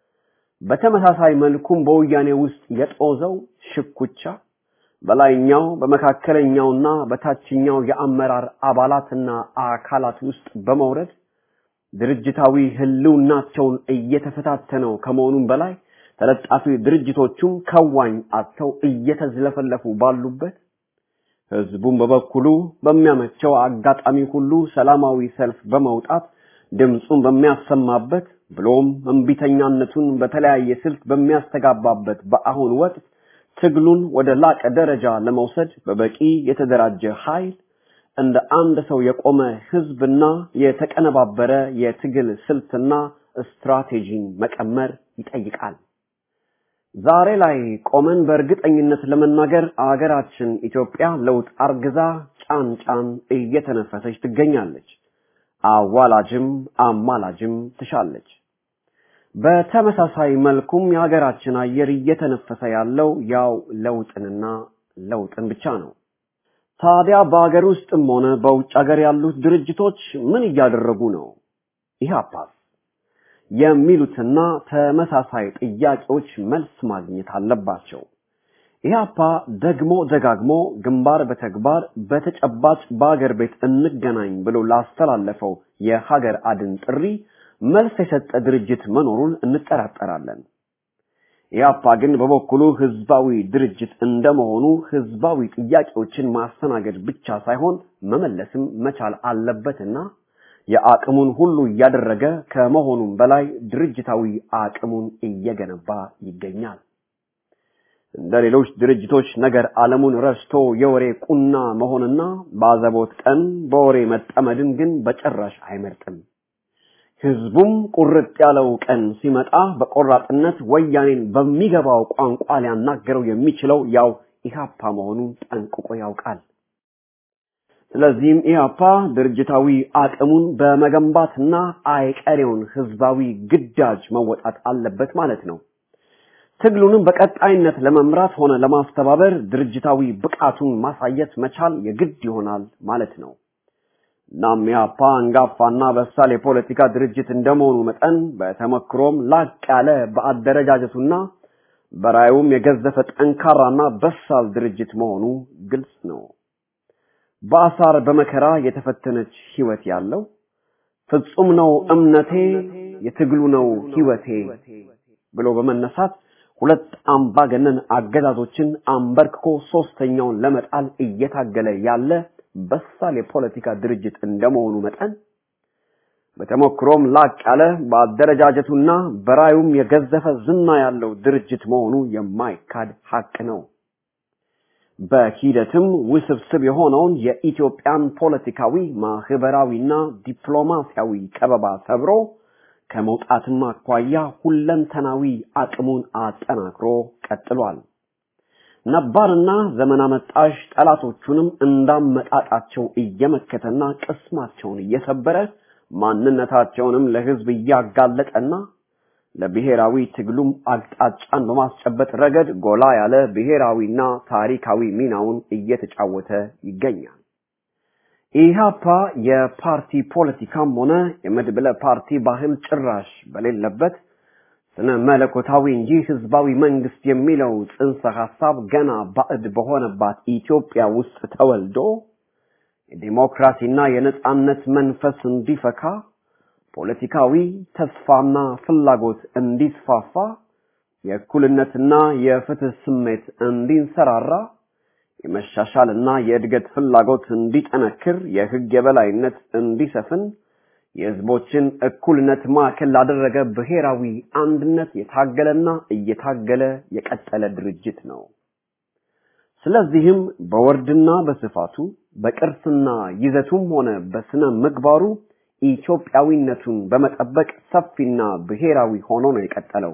በተመሳሳይ መልኩም በወያኔ ውስጥ የጦዘው ሽኩቻ በላይኛው በመካከለኛውና በታችኛው የአመራር አባላትና አካላት ውስጥ በመውረድ ድርጅታዊ ህልውናቸውን እየተፈታተነው ከመሆኑም በላይ ተለጣፊ ድርጅቶቹም ከዋኝ አጥተው እየተዝለፈለፉ ባሉበት ህዝቡም በበኩሉ በሚያመቸው አጋጣሚ ሁሉ ሰላማዊ ሰልፍ በመውጣት ድምጹን በሚያሰማበት ብሎም እንቢተኛነቱን በተለያየ ስልት በሚያስተጋባበት በአሁን ወቅት ትግሉን ወደ ላቀ ደረጃ ለመውሰድ በበቂ የተደራጀ ኃይል እንደ አንድ ሰው የቆመ ህዝብና የተቀነባበረ የትግል ስልትና ስትራቴጂን መቀመር ይጠይቃል። ዛሬ ላይ ቆመን በእርግጠኝነት ለመናገር አገራችን ኢትዮጵያ ለውጥ አርግዛ ጫን ጫን እየተነፈሰች ትገኛለች። አዋላጅም አማላጅም ትሻለች። በተመሳሳይ መልኩም የሀገራችን አየር እየተነፈሰ ያለው ያው ለውጥንና ለውጥን ብቻ ነው። ታዲያ በአገር ውስጥም ሆነ በውጭ ሀገር ያሉት ድርጅቶች ምን እያደረጉ ነው? ኢህአፓስ የሚሉትና ተመሳሳይ ጥያቄዎች መልስ ማግኘት አለባቸው። ኢህአፓ ደግሞ ደጋግሞ ግንባር በተግባር በተጨባጭ በአገር ቤት እንገናኝ ብሎ ላስተላለፈው የሀገር አድን ጥሪ መልስ የሰጠ ድርጅት መኖሩን እንጠራጠራለን። ኢህአፓ ግን በበኩሉ ህዝባዊ ድርጅት እንደመሆኑ ህዝባዊ ጥያቄዎችን ማስተናገድ ብቻ ሳይሆን መመለስም መቻል አለበትና የአቅሙን ሁሉ ያደረገ ከመሆኑም በላይ ድርጅታዊ አቅሙን እየገነባ ይገኛል። እንደሌሎች ድርጅቶች ነገር ዓለሙን ረስቶ የወሬ ቁና መሆንና ባዘቦት ቀን በወሬ መጠመድን ግን በጭራሽ አይመርጥም። ህዝቡም ቁርጥ ያለው ቀን ሲመጣ በቆራጥነት ወያኔን በሚገባው ቋንቋ ሊያናገረው የሚችለው ያው ኢህአፓ መሆኑን ጠንቅቆ ያውቃል። ስለዚህም ኢህአፓ ድርጅታዊ አቅሙን በመገንባትና አይቀሬውን ህዝባዊ ግዳጅ መወጣት አለበት ማለት ነው። ትግሉንም በቀጣይነት ለመምራት ሆነ ለማስተባበር ድርጅታዊ ብቃቱን ማሳየት መቻል የግድ ይሆናል ማለት ነው። እናም ኢህአፓ አንጋፋና በሳል የፖለቲካ ድርጅት እንደመሆኑ መጠን በተመክሮም ላቅ ያለ በአደረጃጀቱና በራዩም የገዘፈ ጠንካራና በሳል ድርጅት መሆኑ ግልጽ ነው። በአሳር በመከራ የተፈተነች ህይወት ያለው ፍጹም ነው እምነቴ የትግሉ ነው ህይወቴ ብሎ በመነሳት ሁለት አምባገነን አገዛዞችን አንበርክኮ ሶስተኛውን ለመጣል እየታገለ ያለ በሳል የፖለቲካ ድርጅት እንደመሆኑ መጠን በተሞክሮም ላቅ ያለ በአደረጃጀቱና በራዩም የገዘፈ ዝና ያለው ድርጅት መሆኑ የማይካድ ሐቅ ነው። በሂደትም ውስብስብ የሆነውን የኢትዮጵያን ፖለቲካዊ ማህበራዊና ዲፕሎማሲያዊ ከበባ ሰብሮ ከመውጣትም አኳያ ሁለንተናዊ አቅሙን አጠናክሮ ቀጥሏል። ነባርና ዘመን አመጣሽ ጠላቶቹንም እንዳመጣጣቸው እየመከተና ቅስማቸውን እየሰበረ ማንነታቸውንም ለህዝብ እያጋለጠና ለብሔራዊ ትግሉም አቅጣጫን በማስጨበጥ ረገድ ጎላ ያለ ብሔራዊና ታሪካዊ ሚናውን እየተጫወተ ይገኛል። ኢህአፓ የፓርቲ ፖለቲካም ሆነ የመድብለ ፓርቲ ባህል ጭራሽ በሌለበት ስነ መለኮታዊ እንጂ ህዝባዊ መንግስት የሚለው ጽንሰ ሐሳብ ገና ባዕድ በሆነባት ኢትዮጵያ ውስጥ ተወልዶ የዲሞክራሲና የነጻነት መንፈስ እንዲፈካ ፖለቲካዊ ተስፋና ፍላጎት እንዲስፋፋ የእኩልነትና የፍትህ ስሜት እንዲንሰራራ የመሻሻልና የእድገት ፍላጎት እንዲጠነክር የህግ የበላይነት እንዲሰፍን የህዝቦችን እኩልነት ማዕከል ላደረገ ብሔራዊ አንድነት የታገለና እየታገለ የቀጠለ ድርጅት ነው። ስለዚህም በወርድና በስፋቱ በቅርስና ይዘቱም ሆነ በስነ ምግባሩ ኢትዮጵያዊነቱን በመጠበቅ ሰፊና ብሔራዊ ሆኖ ነው የቀጠለው።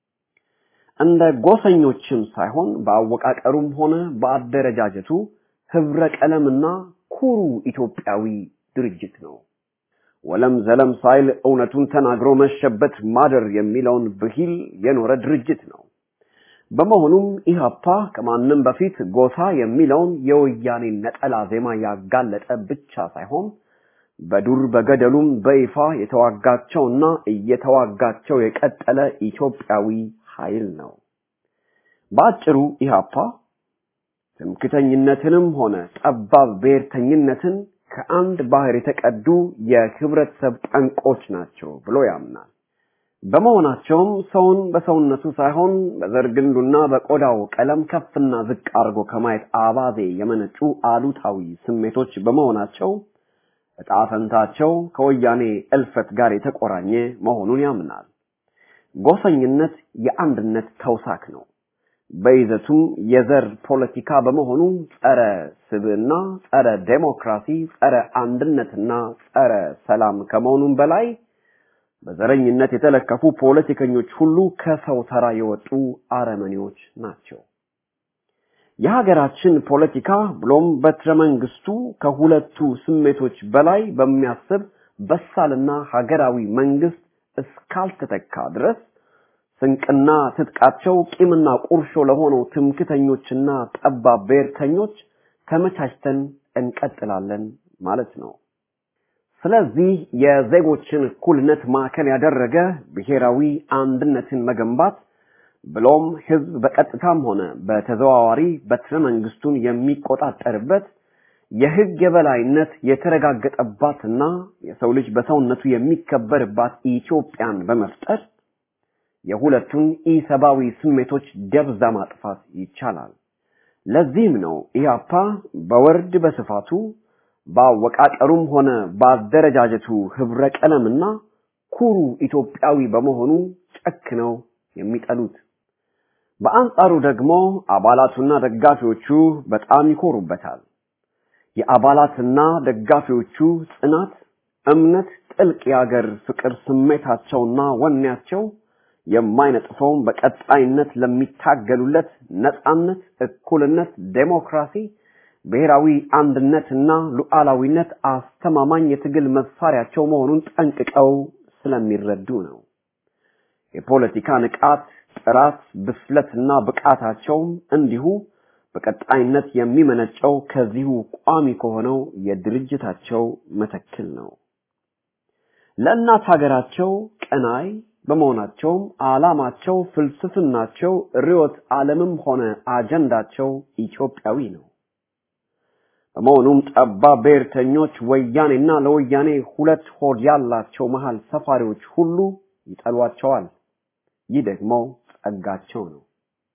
እንደ ጎሰኞችም ሳይሆን በአወቃቀሩም ሆነ በአደረጃጀቱ ህብረ ቀለምና ኩሩ ኢትዮጵያዊ ድርጅት ነው። ወለም ዘለም ሳይል እውነቱን ተናግሮ መሸበት ማደር የሚለውን ብሂል የኖረ ድርጅት ነው። በመሆኑም ኢህአፓ ከማንም በፊት ጎሳ የሚለውን የወያኔ ነጠላ ዜማ ያጋለጠ ብቻ ሳይሆን በዱር በገደሉም በይፋ የተዋጋቸውና እየተዋጋቸው የቀጠለ ኢትዮጵያዊ ኃይል ነው። በአጭሩ ኢህአፓ ትምክህተኝነትንም ሆነ ጠባብ ብሔርተኝነትን ከአንድ ባህር የተቀዱ የህብረተሰብ ጠንቆች ናቸው ብሎ ያምናል። በመሆናቸውም ሰውን በሰውነቱ ሳይሆን በዘርግንዱና በቆዳው ቀለም ከፍና ዝቅ አድርጎ ከማየት አባዜ የመነጩ አሉታዊ ስሜቶች በመሆናቸው ዕጣ ፈንታቸው ከወያኔ እልፈት ጋር የተቆራኘ መሆኑን ያምናል። ጎሰኝነት የአንድነት ተውሳክ ነው። በይዘቱም የዘር ፖለቲካ በመሆኑ ጸረ ስብዕና፣ ጸረ ዴሞክራሲ፣ ጸረ አንድነትና ጸረ ሰላም ከመሆኑም በላይ በዘረኝነት የተለከፉ ፖለቲከኞች ሁሉ ከሰው ተራ የወጡ አረመኔዎች ናቸው። የሀገራችን ፖለቲካ ብሎም በትረ መንግስቱ ከሁለቱ ስሜቶች በላይ በሚያስብ በሳልና ሀገራዊ መንግስት እስካልተተካ ድረስ ስንቅና ትጥቃቸው ቂምና ቁርሾ ለሆነው ትምክህተኞችና ጠባብ ብሔርተኞች ተመቻችተን እንቀጥላለን ማለት ነው። ስለዚህ የዜጎችን እኩልነት ማዕከል ያደረገ ብሔራዊ አንድነትን መገንባት ብሎም ህዝብ በቀጥታም ሆነ በተዘዋዋሪ በትረ መንግስቱን የሚቆጣጠርበት የህግ የበላይነት የተረጋገጠባትና የሰው ልጅ በሰውነቱ የሚከበርባት ኢትዮጵያን በመፍጠር የሁለቱን ኢሰባዊ ስሜቶች ደብዛ ማጥፋት ይቻላል። ለዚህም ነው ኢህአፓ በወርድ በስፋቱ ባወቃቀሩም ሆነ በአደረጃጀቱ ህብረ ቀለምና ኩሩ ኢትዮጵያዊ በመሆኑ ጨክነው የሚጠሉት። በአንጻሩ ደግሞ አባላቱና ደጋፊዎቹ በጣም ይኮሩበታል። የአባላትና ደጋፊዎቹ ጽናት፣ እምነት፣ ጥልቅ የሀገር ፍቅር ስሜታቸውና ወኔያቸው የማይነጥፈውን በቀጣይነት ለሚታገሉለት ነጻነት፣ እኩልነት፣ ዴሞክራሲ፣ ብሔራዊ አንድነትና ሉዓላዊነት አስተማማኝ የትግል መሳሪያቸው መሆኑን ጠንቅቀው ስለሚረዱ ነው። የፖለቲካ ንቃት፣ ጥራት፣ ብስለትና ብቃታቸውም እንዲሁ በቀጣይነት የሚመነጨው ከዚሁ ቋሚ ከሆነው የድርጅታቸው መተክል ነው። ለእናት ሀገራቸው ቀናይ በመሆናቸው ዓላማቸው፣ ፍልስፍናቸው፣ ርዕዮተ ዓለምም ሆነ አጀንዳቸው ኢትዮጵያዊ ነው። በመሆኑም ጠባብ ብሔርተኞች ወያኔና ለወያኔ ሁለት ሆድ ያላቸው መሃል ሰፋሪዎች ሁሉ ይጠሏቸዋል። ይህ ደግሞ ጸጋቸው ነው።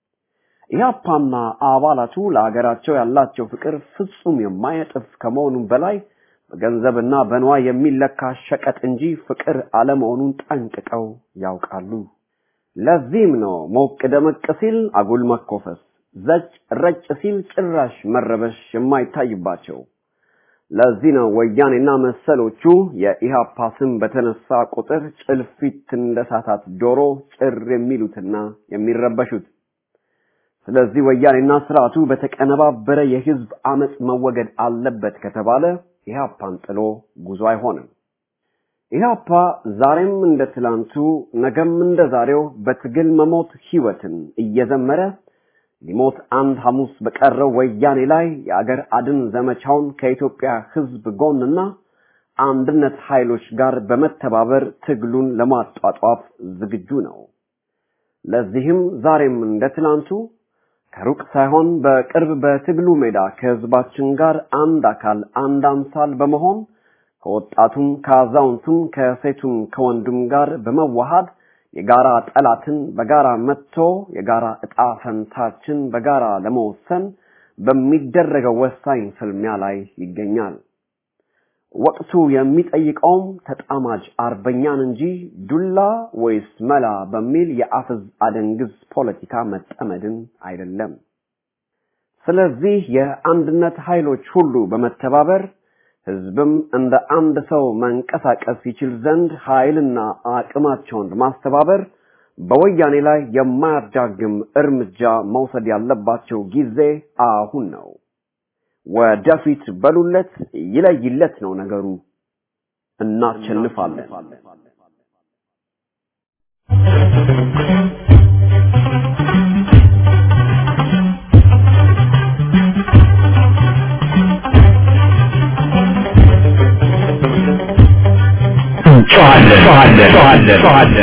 ኢህአፓና አባላቱ ለሀገራቸው ያላቸው ፍቅር ፍጹም የማይጠፍ ከመሆኑም በላይ በገንዘብና በንዋይ የሚለካ ሸቀጥ እንጂ ፍቅር አለመሆኑን ጠንቅቀው ያውቃሉ። ለዚህም ነው ሞቅ ደመቅ ሲል አጉል መኮፈስ፣ ዘጭ ረጭ ሲል ጭራሽ መረበሽ የማይታይባቸው። ለዚህ ነው ወያኔና መሰሎቹ የኢህአፓ ስም በተነሳ ቁጥር ጭልፊት እንደሳታት ዶሮ ጭር የሚሉትና የሚረበሹት። ስለዚህ ወያኔና ስርዓቱ በተቀነባበረ የህዝብ አመጽ መወገድ አለበት ከተባለ ኢህአፓን ጥሎ ጉዞ አይሆንም። ኢህአፓ ዛሬም እንደ ትላንቱ ነገም እንደ ዛሬው በትግል መሞት ህይወትን እየዘመረ ሊሞት አንድ ሐሙስ በቀረው ወያኔ ላይ የአገር አድን ዘመቻውን ከኢትዮጵያ ህዝብ ጎንና አንድነት ኃይሎች ጋር በመተባበር ትግሉን ለማጧጧፍ ዝግጁ ነው። ለዚህም ዛሬም እንደ ትላንቱ ከሩቅ ሳይሆን በቅርብ በትግሉ ሜዳ ከህዝባችን ጋር አንድ አካል አንድ አምሳል በመሆን ከወጣቱም ከአዛውንቱም ከሴቱም ከወንዱም ጋር በመዋሃድ የጋራ ጠላትን በጋራ መጥቶ የጋራ ዕጣ ፈንታችን በጋራ ለመወሰን በሚደረገው ወሳኝ ፍልሚያ ላይ ይገኛል። ወቅቱ የሚጠይቀውም ተጣማጅ አርበኛን እንጂ ዱላ ወይስ መላ በሚል የአፍዝ አደንግዝ ፖለቲካ መጠመድን አይደለም። ስለዚህ የአንድነት ኃይሎች ሁሉ በመተባበር ህዝብም እንደ አንድ ሰው መንቀሳቀስ ይችል ዘንድ ኃይልና አቅማቸውን ማስተባበር በወያኔ ላይ የማያዳግም እርምጃ መውሰድ ያለባቸው ጊዜ አሁን ነው። ወደፊት በሉለት፣ ይለይለት ነው ነገሩ። እናሸንፋለን። ጮሃለን ጮሃለን ጮሃለን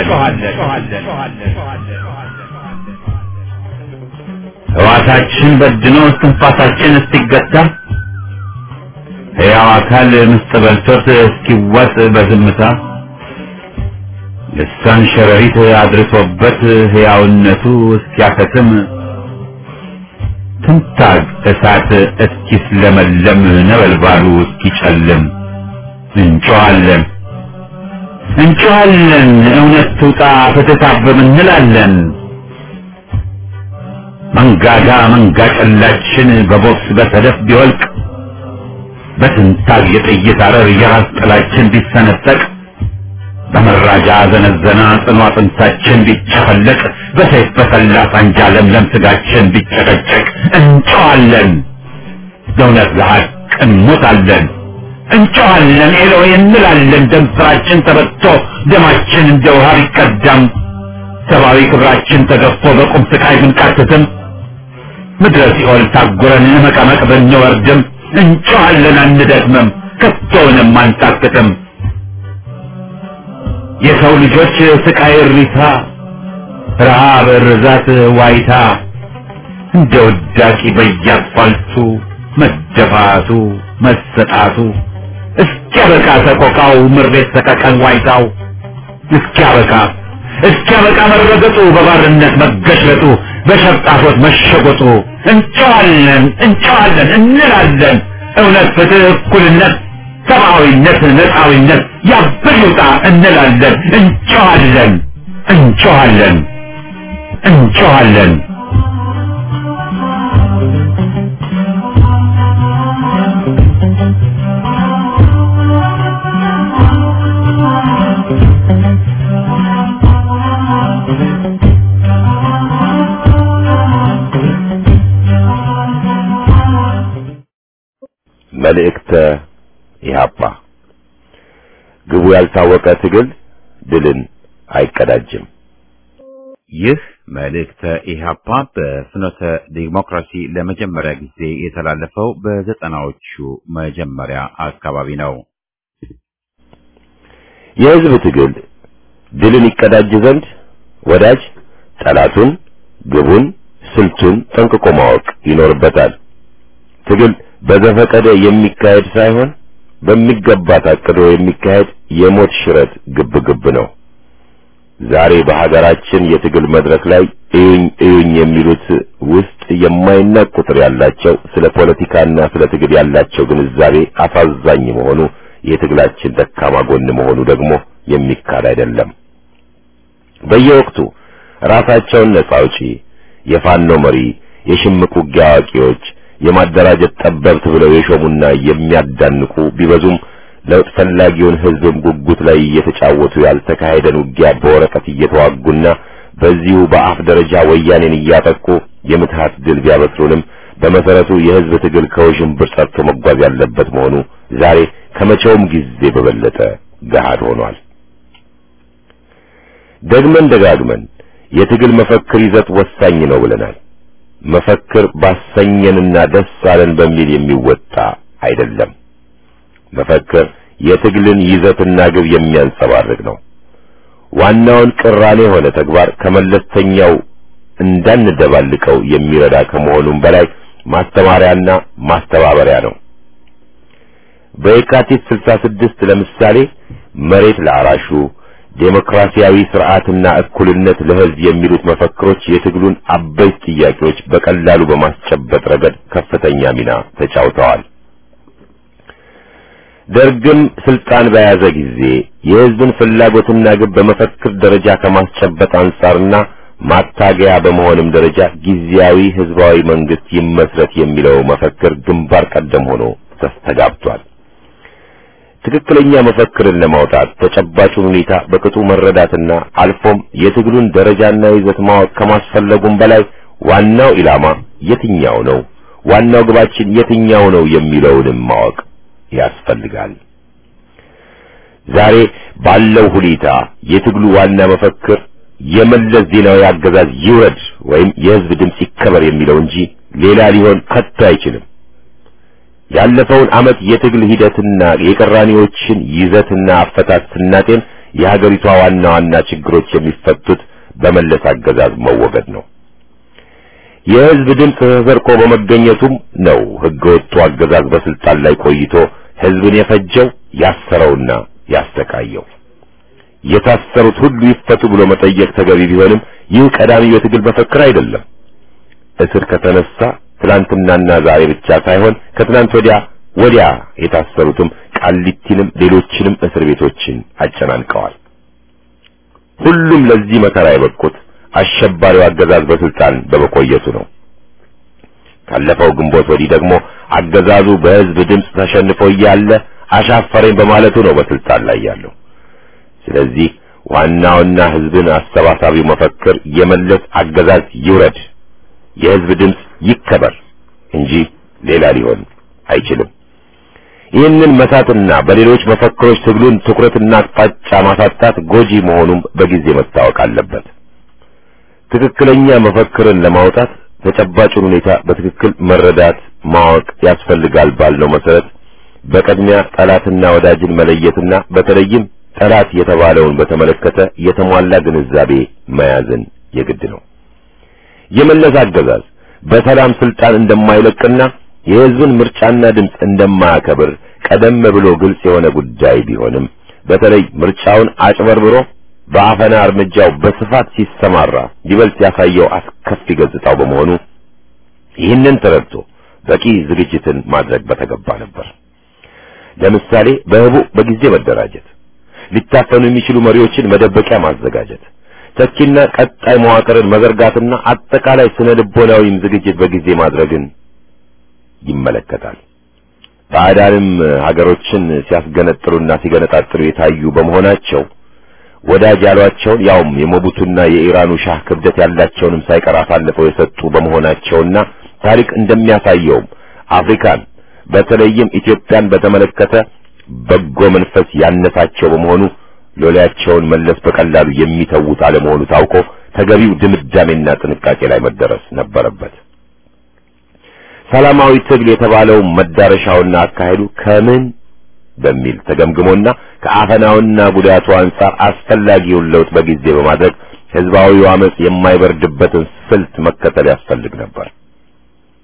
ሕዋሳችን በድኖ እስትንፋሳችን እስኪገታ ሕያው አካል ምስጥ በልቶት እስኪዋጥ በዝምታ ልሳን ሸረሪት አድርሶበት ሕያውነቱ እስኪያከትም ትንታግ እሳት እስኪስለመለም ነበልባሉ እስኪጨልም እንጮሃለን እንጮሃለን እውነት ትውጣ ፍትህ ታብብ እንላለን። መንጋጋ መንጋ ጨላችን በቦክስ በሰደፍ ቢወልቅ በትንታግ የጥይት አረር የራስ ጥላችን ቢሰነጠቅ በመራጃ ዘነዘና ጽኑ አጥንታችን ቢጨፈለቅ በሰይፍ በሰላ ሳንጃ ለምለም ስጋችን ቢጨቀጨቅ እንጮሃለን ለእውነት ለሐቅ እንሞታለን። እንጮሃለን ኤሎይ እንላለን። ደም ስራችን ተበቶ ደማችን እንደ ውሃ ቢቀዳም ሰብአዊ ክብራችን ተገፎ በቁም ስቃይ ብንቃትትም ምድረ ሲኦል ታጉረን መቀመቅ ብንወርድም እንጮሃለን አንደክምም ከቶንም አንታክትም። የሰው ልጆች ስቃይ እሪታ ረሃብ ርዛት ዋይታ እንደ ውዳቂ በየአስፋልቱ መደፋቱ መሰጣቱ እስኪያበቃ ሰቆቃው ምሬት ሰቀቀን ዋይታው እስኪያበቃ እስኪያበቃ መረገጡ በባርነት መገሽለጡ በሸፍጣፎት መሸጎጡ እንጮሃለን እንጮሃለን እንላለን። እውነት ፍትህ እኩልነት ሰብአዊነት ነፃዊነት ያብር ይውጣ እንላለን። እንጮሃለን እንጮሃለን እንጮሃለን መልእክተ ኢህአፓ ግቡ ያልታወቀ ትግል ድልን አይቀዳጅም። ይህ መልእክተ ኢህአፓ በፍኖተ ዲሞክራሲ ለመጀመሪያ ጊዜ የተላለፈው በዘጠናዎቹ መጀመሪያ አካባቢ ነው። የህዝብ ትግል ድልን ይቀዳጅ ዘንድ ወዳጅ ጠላቱን፣ ግቡን፣ ስልቱን ጠንቅቆ ማወቅ ይኖርበታል። ትግል በዘፈቀደ የሚካሄድ ሳይሆን በሚገባ ታቅዶ የሚካሄድ የሞት ሽረት ግብግብ ነው። ዛሬ በሀገራችን የትግል መድረክ ላይ እዩኝ እዩኝ የሚሉት ውስጥ የማይናቅ ቁጥር ያላቸው ስለ ፖለቲካና ስለ ትግል ያላቸው ግንዛቤ አሳዛኝ መሆኑ የትግላችን ደካማ ጎን መሆኑ ደግሞ የሚካድ አይደለም። በየወቅቱ ራሳቸውን ነጻ አውጪ፣ የፋኖ መሪ፣ የሽምቅ ውጊያ አዋቂዎች፣ የማደራጀት ጠበብት ብለው የሾሙና የሚያዳንቁ ቢበዙም ለውጥ ፈላጊውን ህዝብም ጉጉት ላይ እየተጫወቱ ያልተካሄደን ውጊያ በወረቀት እየተዋጉና በዚሁ በአፍ ደረጃ ወያኔን እያጠቁ የምትሃት ድል ቢያበስሩንም በመሰረቱ የህዝብ ትግል ከውዥንብር ጸጥቶ መጓዝ ያለበት መሆኑ ዛሬ ከመቼውም ጊዜ በበለጠ ገሃድ ሆኗል። ደግመን ደጋግመን የትግል መፈክር ይዘት ወሳኝ ነው ብለናል። መፈክር ባሰኘንና ደስ አለን በሚል የሚወጣ አይደለም። መፈክር የትግልን ይዘትና ግብ የሚያንጸባርቅ ነው። ዋናውን ቅራኔ የሆነ ተግባር ከመለስተኛው እንዳንደባልቀው የሚረዳ ከመሆኑም በላይ ማስተማሪያና ማስተባበሪያ ነው። በየካቲት ስልሳ ስድስት ለምሳሌ መሬት ለአራሹ፣ ዴሞክራሲያዊ ስርዓትና እኩልነት ለህዝብ የሚሉት መፈክሮች የትግሉን አበይት ጥያቄዎች በቀላሉ በማስጨበጥ ረገድ ከፍተኛ ሚና ተጫውተዋል። ደርግም ስልጣን በያዘ ጊዜ የህዝብን ፍላጎትና ግብ በመፈክር ደረጃ ከማስጨበጥ አንጻርና ማታገያ በመሆንም ደረጃ ጊዜያዊ ህዝባዊ መንግስት ይመስረት የሚለው መፈክር ግንባር ቀደም ሆኖ ተስተጋብቷል። ትክክለኛ መፈክርን ለማውጣት ተጨባጩን ሁኔታ በቅጡ መረዳትና አልፎም የትግሉን ደረጃና ይዘት ማወቅ ከማስፈለጉም በላይ ዋናው ኢላማ የትኛው ነው፣ ዋናው ግባችን የትኛው ነው የሚለውንም ማወቅ ያስፈልጋል። ዛሬ ባለው ሁኔታ የትግሉ ዋና መፈክር የመለስ ዜናዊ አገዛዝ ይውረድ ወይም የህዝብ ድምጽ ይከበር የሚለው እንጂ ሌላ ሊሆን ከቶ አይችልም። ያለፈውን ዓመት የትግል ሂደትና የቅራኔዎችን ይዘትና አፈታት ስናጤን የሀገሪቷ ዋና ዋና ችግሮች የሚፈቱት በመለስ አገዛዝ መወገድ ነው። የህዝብ ድምጽ ተሰርቆ በመገኘቱም ነው ህገወጡ አገዛዝ በስልጣን ላይ ቆይቶ ህዝብን የፈጀው ያሰረውና ያስተካየው። የታሰሩት ሁሉ ይፈቱ ብሎ መጠየቅ ተገቢ ቢሆንም ይህ ቀዳሚ የትግል መፈክር አይደለም። እስር ከተነሳ ትላንትናና ዛሬ ብቻ ሳይሆን ከትላንት ወዲያ ወዲያ የታሰሩትም ቃሊቲንም ሌሎችንም እስር ቤቶችን አጨናንቀዋል። ሁሉም ለዚህ መከራ የበቁት አሸባሪው አገዛዝ በስልጣን በመቆየቱ ነው። ካለፈው ግንቦት ወዲህ ደግሞ አገዛዙ በህዝብ ድምጽ ተሸንፎ እያለ አሻፈረኝ በማለቱ ነው በስልጣን ላይ ያለው። ስለዚህ ዋናውና ህዝብን አሰባሳቢው መፈክር የመለስ አገዛዝ ይውረድ፣ የህዝብ ድምጽ ይከበር እንጂ ሌላ ሊሆን አይችልም። ይህንን መሳትና በሌሎች መፈክሮች ትግሉን ትኩረትና አቅጣጫ ማሳጣት ጎጂ መሆኑም በጊዜ መታወቅ አለበት። ትክክለኛ መፈክርን ለማውጣት ተጨባጩን ሁኔታ በትክክል መረዳት ማወቅ ያስፈልጋል ባልነው መሰረት በቅድሚያ ጠላትና ወዳጅን መለየትና በተለይም ጠላት የተባለውን በተመለከተ የተሟላ ግንዛቤ መያዝን የግድ ነው። የመለስ አገዛዝ በሰላም ስልጣን እንደማይለቅና የህዝብን ምርጫና ድምጽ እንደማያከብር ቀደም ብሎ ግልጽ የሆነ ጉዳይ ቢሆንም በተለይ ምርጫውን አጭበርብሮ በአፈና እርምጃው በስፋት ሲሰማራ ሊበልጥ ያሳየው አስከፊ ገጽታው በመሆኑ ይህንን ተረድቶ በቂ ዝግጅትን ማድረግ በተገባ ነበር። ለምሳሌ በህቡ በጊዜ መደራጀት፣ ሊታፈኑ የሚችሉ መሪዎችን መደበቂያ ማዘጋጀት፣ ተኪና ቀጣይ መዋቅርን መዘርጋትና አጠቃላይ ስነ ልቦናዊም ዝግጅት በጊዜ ማድረግን ይመለከታል። ባዕዳንም ሀገሮችን ሲያስገነጥሉና ሲገነጣጥሉ የታዩ በመሆናቸው ወዳጅ ያሏቸውን ያውም የሞቡቱና የኢራኑ ሻህ ክብደት ያላቸውንም ሳይቀር አሳልፈው የሰጡ በመሆናቸውና ታሪክ እንደሚያሳየውም አፍሪካን በተለይም ኢትዮጵያን በተመለከተ በጎ መንፈስ ያነሳቸው በመሆኑ ሎሌያቸውን መለስ በቀላሉ የሚተውት አለመሆኑ ታውቆ ተገቢው ድምዳሜና ጥንቃቄ ላይ መደረስ ነበረበት። ሰላማዊ ትግል የተባለው መዳረሻውና አካሄዱ ከምን በሚል ተገምግሞና ከአፈናውና ጉዳቱ አንጻር አስፈላጊውን ለውጥ በጊዜ በማድረግ ህዝባዊው አመጽ የማይበርድበትን ስልት መከተል ያስፈልግ ነበር።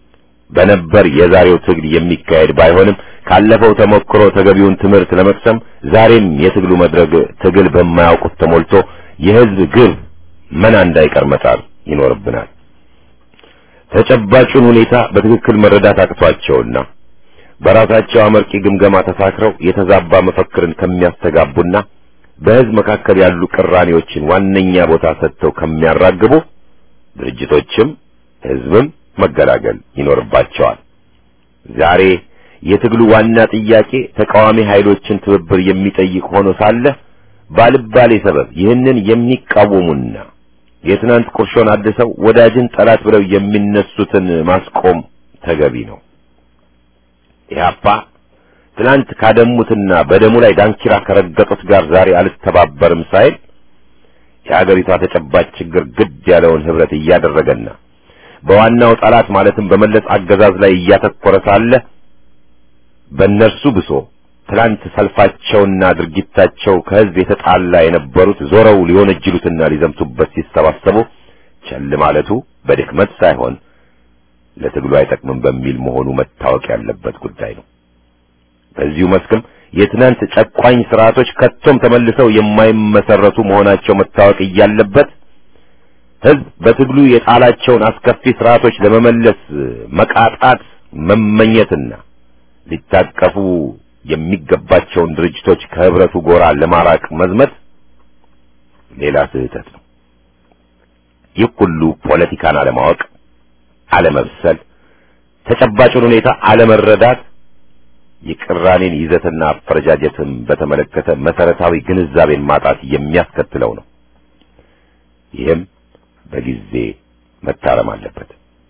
በነበር የዛሬው ትግል የሚካሄድ ባይሆንም ካለፈው ተሞክሮ ተገቢውን ትምህርት ለመቅሰም ዛሬም የትግሉ መድረክ ትግል በማያውቁት ተሞልቶ የህዝብ ግብ መና እንዳይቀር መጣር ይኖርብናል። ተጨባጩን ሁኔታ በትክክል መረዳት አቅቷቸውና በራሳቸው አመርቂ ግምገማ ተሳክረው የተዛባ መፈክርን ከሚያስተጋቡና በህዝብ መካከል ያሉ ቅራኔዎችን ዋነኛ ቦታ ሰጥተው ከሚያራግቡ ድርጅቶችም ህዝብም መገላገል ይኖርባቸዋል። ዛሬ የትግሉ ዋና ጥያቄ ተቃዋሚ ኃይሎችን ትብብር የሚጠይቅ ሆኖ ሳለ ባልባሌ ሰበብ ይህንን የሚቃወሙና የትናንት ቁርሾን አድሰው ወዳጅን ጠላት ብለው የሚነሱትን ማስቆም ተገቢ ነው። ኢህአፓ ትናንት ካደሙትና በደሙ ላይ ዳንኪራ ከረገጡት ጋር ዛሬ አልተባበርም ሳይል የሀገሪቷ ተጨባጭ ችግር ግድ ያለውን ህብረት እያደረገና በዋናው ጠላት ማለትም በመለስ አገዛዝ ላይ እያተኮረ ሳለ በእነርሱ ብሶ ትላንት ሰልፋቸውና ድርጊታቸው ከህዝብ የተጣላ የነበሩት ዞረው ሊወነጅሉትና ሊዘምቱበት ሲሰባሰቡ ቸል ማለቱ በድክመት ሳይሆን ለትግሉ አይጠቅምም በሚል መሆኑ መታወቅ ያለበት ጉዳይ ነው። በዚሁ መስክም የትናንት ጨቋኝ ስርዓቶች ከቶም ተመልሰው የማይመሰረቱ መሆናቸው መታወቅ እያለበት ህዝብ በትግሉ የጣላቸውን አስከፊ ስርዓቶች ለመመለስ መቃጣት መመኘትና ሊታቀፉ የሚገባቸውን ድርጅቶች ከህብረቱ ጎራ ለማራቅ መዝመት ሌላ ስህተት ነው። ይህ ሁሉ ፖለቲካን አለማወቅ፣ አለመብሰል፣ ተጨባጩን ሁኔታ አለመረዳት የቅራኔን ይዘትና አፈረጃጀትን በተመለከተ መሰረታዊ ግንዛቤን ማጣት የሚያስከትለው ነው። ይህም በጊዜ መታረም አለበት።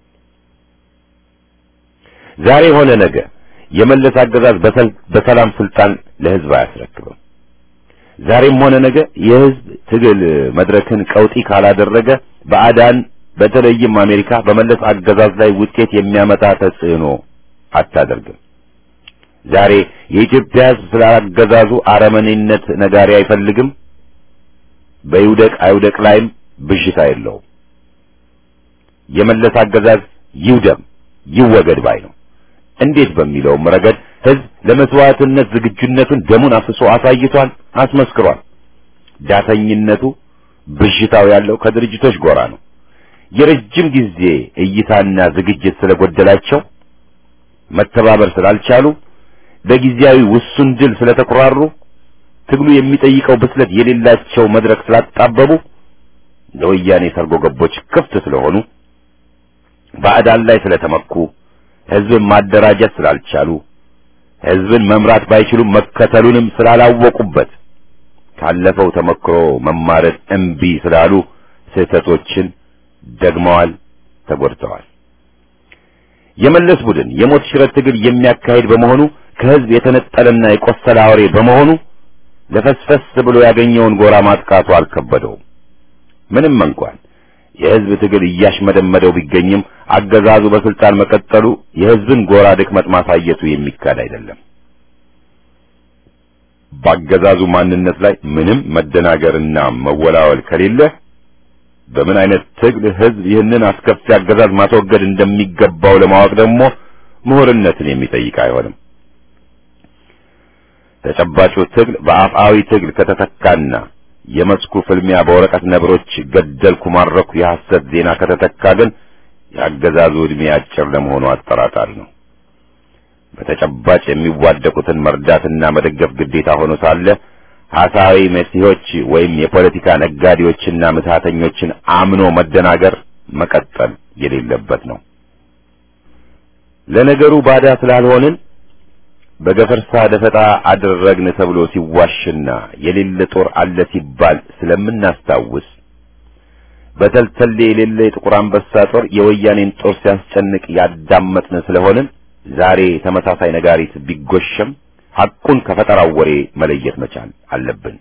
ዛሬ ሆነ ነገ የመለስ አገዛዝ በሰላም ስልጣን ለህዝብ አያስረክብም። ዛሬም ሆነ ነገ የህዝብ ትግል መድረክን ቀውጢ ካላደረገ ባዕዳን በተለይም አሜሪካ በመለስ አገዛዝ ላይ ውጤት የሚያመጣ ተጽዕኖ አታደርግም። ዛሬ የኢትዮጵያ ህዝብ ስለ አገዛዙ አረመኔነት ነጋሪ አይፈልግም። በይውደቅ አይውደቅ ላይም ብዥታ የለውም። የመለስ አገዛዝ ይውደም ይወገድ ባይ ነው። እንዴት በሚለውም ረገድ ህዝብ ለመስዋዕትነት ዝግጁነቱን ደሙን አፍስሶ አሳይቷል፣ አስመስክሯል። ዳተኝነቱ ብዥታው ያለው ከድርጅቶች ጎራ ነው። የረጅም ጊዜ እይታና ዝግጅት ስለጎደላቸው መተባበር ስላልቻሉ በጊዜያዊ ውሱን ድል ስለተቆራሩ ትግሉ የሚጠይቀው ብስለት የሌላቸው መድረክ ስላጣበቡ ለወያኔ ሰርጎ ገቦች ክፍት ስለሆኑ ባዕዳን ላይ ስለተመኩ ህዝብን ማደራጀት ስላልቻሉ ህዝብን መምራት ባይችሉ መከተሉንም ስላላወቁበት ካለፈው ተመክሮ መማረት እምቢ ስላሉ ስህተቶችን ደግመዋል፣ ተጎድተዋል። የመለስ ቡድን የሞት ሽረት ትግል የሚያካሂድ በመሆኑ ከህዝብ የተነጠለና የቆሰለ አውሬ በመሆኑ ለፈስፈስ ብሎ ያገኘውን ጎራ ማጥቃቱ አልከበደውም። ምንም እንኳን የህዝብ ትግል እያሽመደመደው ቢገኝም አገዛዙ በስልጣን መቀጠሉ የህዝብን ጎራ ድክመት ማሳየቱ የሚካድ አይደለም። በአገዛዙ ማንነት ላይ ምንም መደናገርና መወላወል ከሌለ በምን አይነት ትግል ህዝብ ይህንን አስከፊ አገዛዝ ማስወገድ እንደሚገባው ለማወቅ ደግሞ ምሁርነትን የሚጠይቅ አይሆንም። ተጨባጩ ትግል በአፍአዊ ትግል ከተተካና የመስኩ ፍልሚያ በወረቀት ነብሮች ገደልኩ ማረኩ የሐሰት ዜና ከተተካ ግን የአገዛዙ ዕድሜ አጭር ለመሆኑ አጠራጣሪ ነው። በተጨባጭ የሚዋደቁትን መርዳትና መደገፍ ግዴታ ሆኖ ሳለ ሐሳዊ መሲሆች ወይም የፖለቲካ ነጋዴዎችና ምትሃተኞችን አምኖ መደናገር መቀጠል የሌለበት ነው። ለነገሩ ባዳ ስላልሆንን በገፈርሳ ደፈጣ አደረግን ተብሎ ሲዋሽና የሌለ ጦር አለ ሲባል ስለምናስታውስ በተልተሌ የሌለ የጥቁር አንበሳ ጦር የወያኔን ጦር ሲያስጨንቅ ያዳመጥን ስለሆንን ዛሬ ተመሳሳይ ነጋሪት ቢጎሸም ሐቁን ከፈጠራው ወሬ መለየት መቻል አለብን።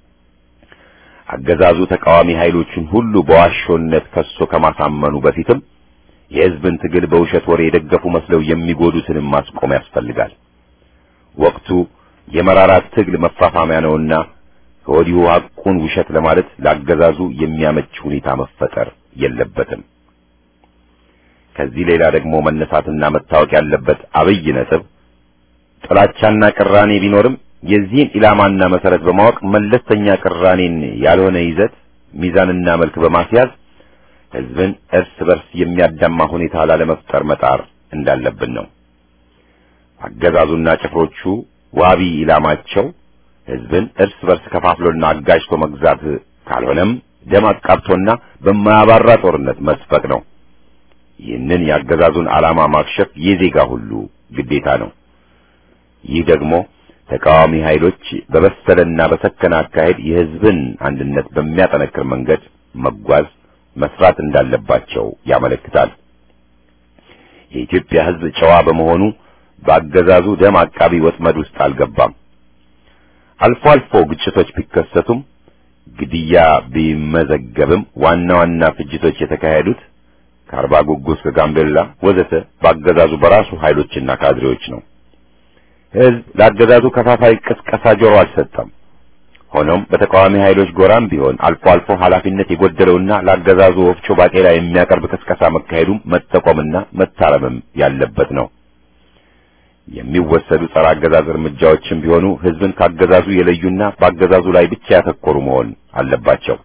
አገዛዙ ተቃዋሚ ኃይሎችን ሁሉ በዋሾነት ከሶ ከማሳመኑ በፊትም የሕዝብን ትግል በውሸት ወሬ የደገፉ መስለው የሚጎዱትን ማስቆም ያስፈልጋል። ወቅቱ የመራራት ትግል መፋፋሚያ ነውና ከወዲሁ ሐቁን ውሸት ለማለት ለአገዛዙ የሚያመች ሁኔታ መፈጠር የለበትም። ከዚህ ሌላ ደግሞ መነሳትና መታወቅ ያለበት አብይ ነጥብ ጥላቻና ቅራኔ ቢኖርም የዚህን ኢላማና መሰረት በማወቅ መለስተኛ ቅራኔን ያልሆነ ይዘት ሚዛንና መልክ በማስያዝ ህዝብን እርስ በርስ የሚያዳማ ሁኔታ ላለመፍጠር መጣር እንዳለብን ነው። አገዛዙና ጭፍሮቹ ዋቢ ኢላማቸው ህዝብን እርስ በርስ ከፋፍሎና አጋጭቶ መግዛት ካልሆነም ደም አቃብቶና በማያባራ ጦርነት መስፈቅ ነው። ይህንን ያገዛዙን ዓላማ ማክሸፍ የዜጋ ሁሉ ግዴታ ነው። ይህ ደግሞ ተቃዋሚ ኃይሎች በበሰለና በሰከነ አካሄድ የህዝብን አንድነት በሚያጠነክር መንገድ መጓዝ መስራት እንዳለባቸው ያመለክታል። የኢትዮጵያ ህዝብ ጨዋ በመሆኑ በአገዛዙ ደም አቃቢ ወጥመድ ውስጥ አልገባም። አልፎ አልፎ ግጭቶች ቢከሰቱም ግድያ ቢመዘገብም ዋና ዋና ፍጅቶች የተካሄዱት ከአርባ ጉጉስ ከጋምቤላ ወዘተ በአገዛዙ በራሱ ኃይሎችና ካድሬዎች ነው። ህዝብ ለአገዛዙ ከፋፋይ ቅስቀሳ ጆሮ አልሰጠም። ሆኖም በተቃዋሚ ኃይሎች ጎራም ቢሆን አልፎ አልፎ ኃላፊነት የጎደለውና ለአገዛዙ ወፍጮ ባቄላ የሚያቀርብ ቅስቀሳ መካሄዱም መጠቆምና መታረምም ያለበት ነው። የሚወሰዱ ጸረ አገዛዝ እርምጃዎችም ቢሆኑ ህዝብን ካገዛዙ የለዩና በአገዛዙ ላይ ብቻ ያተኮሩ መሆን አለባቸው።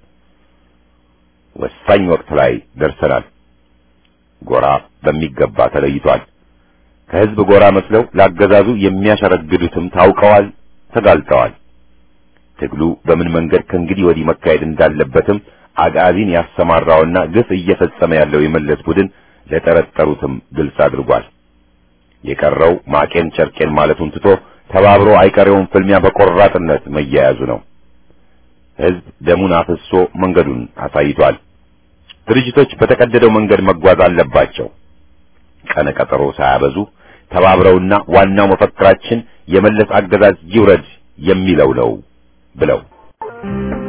ወሳኝ ወቅት ላይ ደርሰናል። ጎራ በሚገባ ተለይቷል። ከህዝብ ጎራ መስለው ለአገዛዙ የሚያሸረግዱትም ታውቀዋል፣ ተጋልጠዋል። ትግሉ በምን መንገድ ከእንግዲህ ወዲህ መካሄድ እንዳለበትም አጋዚን ያሰማራውና ግፍ እየፈጸመ ያለው የመለስ ቡድን ለጠረጠሩትም ግልጽ አድርጓል። የቀረው ማቄን ጨርቄን ማለቱን ትቶ ተባብሮ አይቀሬውን ፍልሚያ በቆራጥነት መያያዙ ነው። ህዝብ ደሙን አፍሶ መንገዱን አሳይቷል። ድርጅቶች በተቀደደው መንገድ መጓዝ አለባቸው። ቀነ ቀጠሮ ሳያበዙ ተባብረውና ዋናው መፈክራችን የመለስ አገዛዝ ይውረድ የሚለው ነው ብለው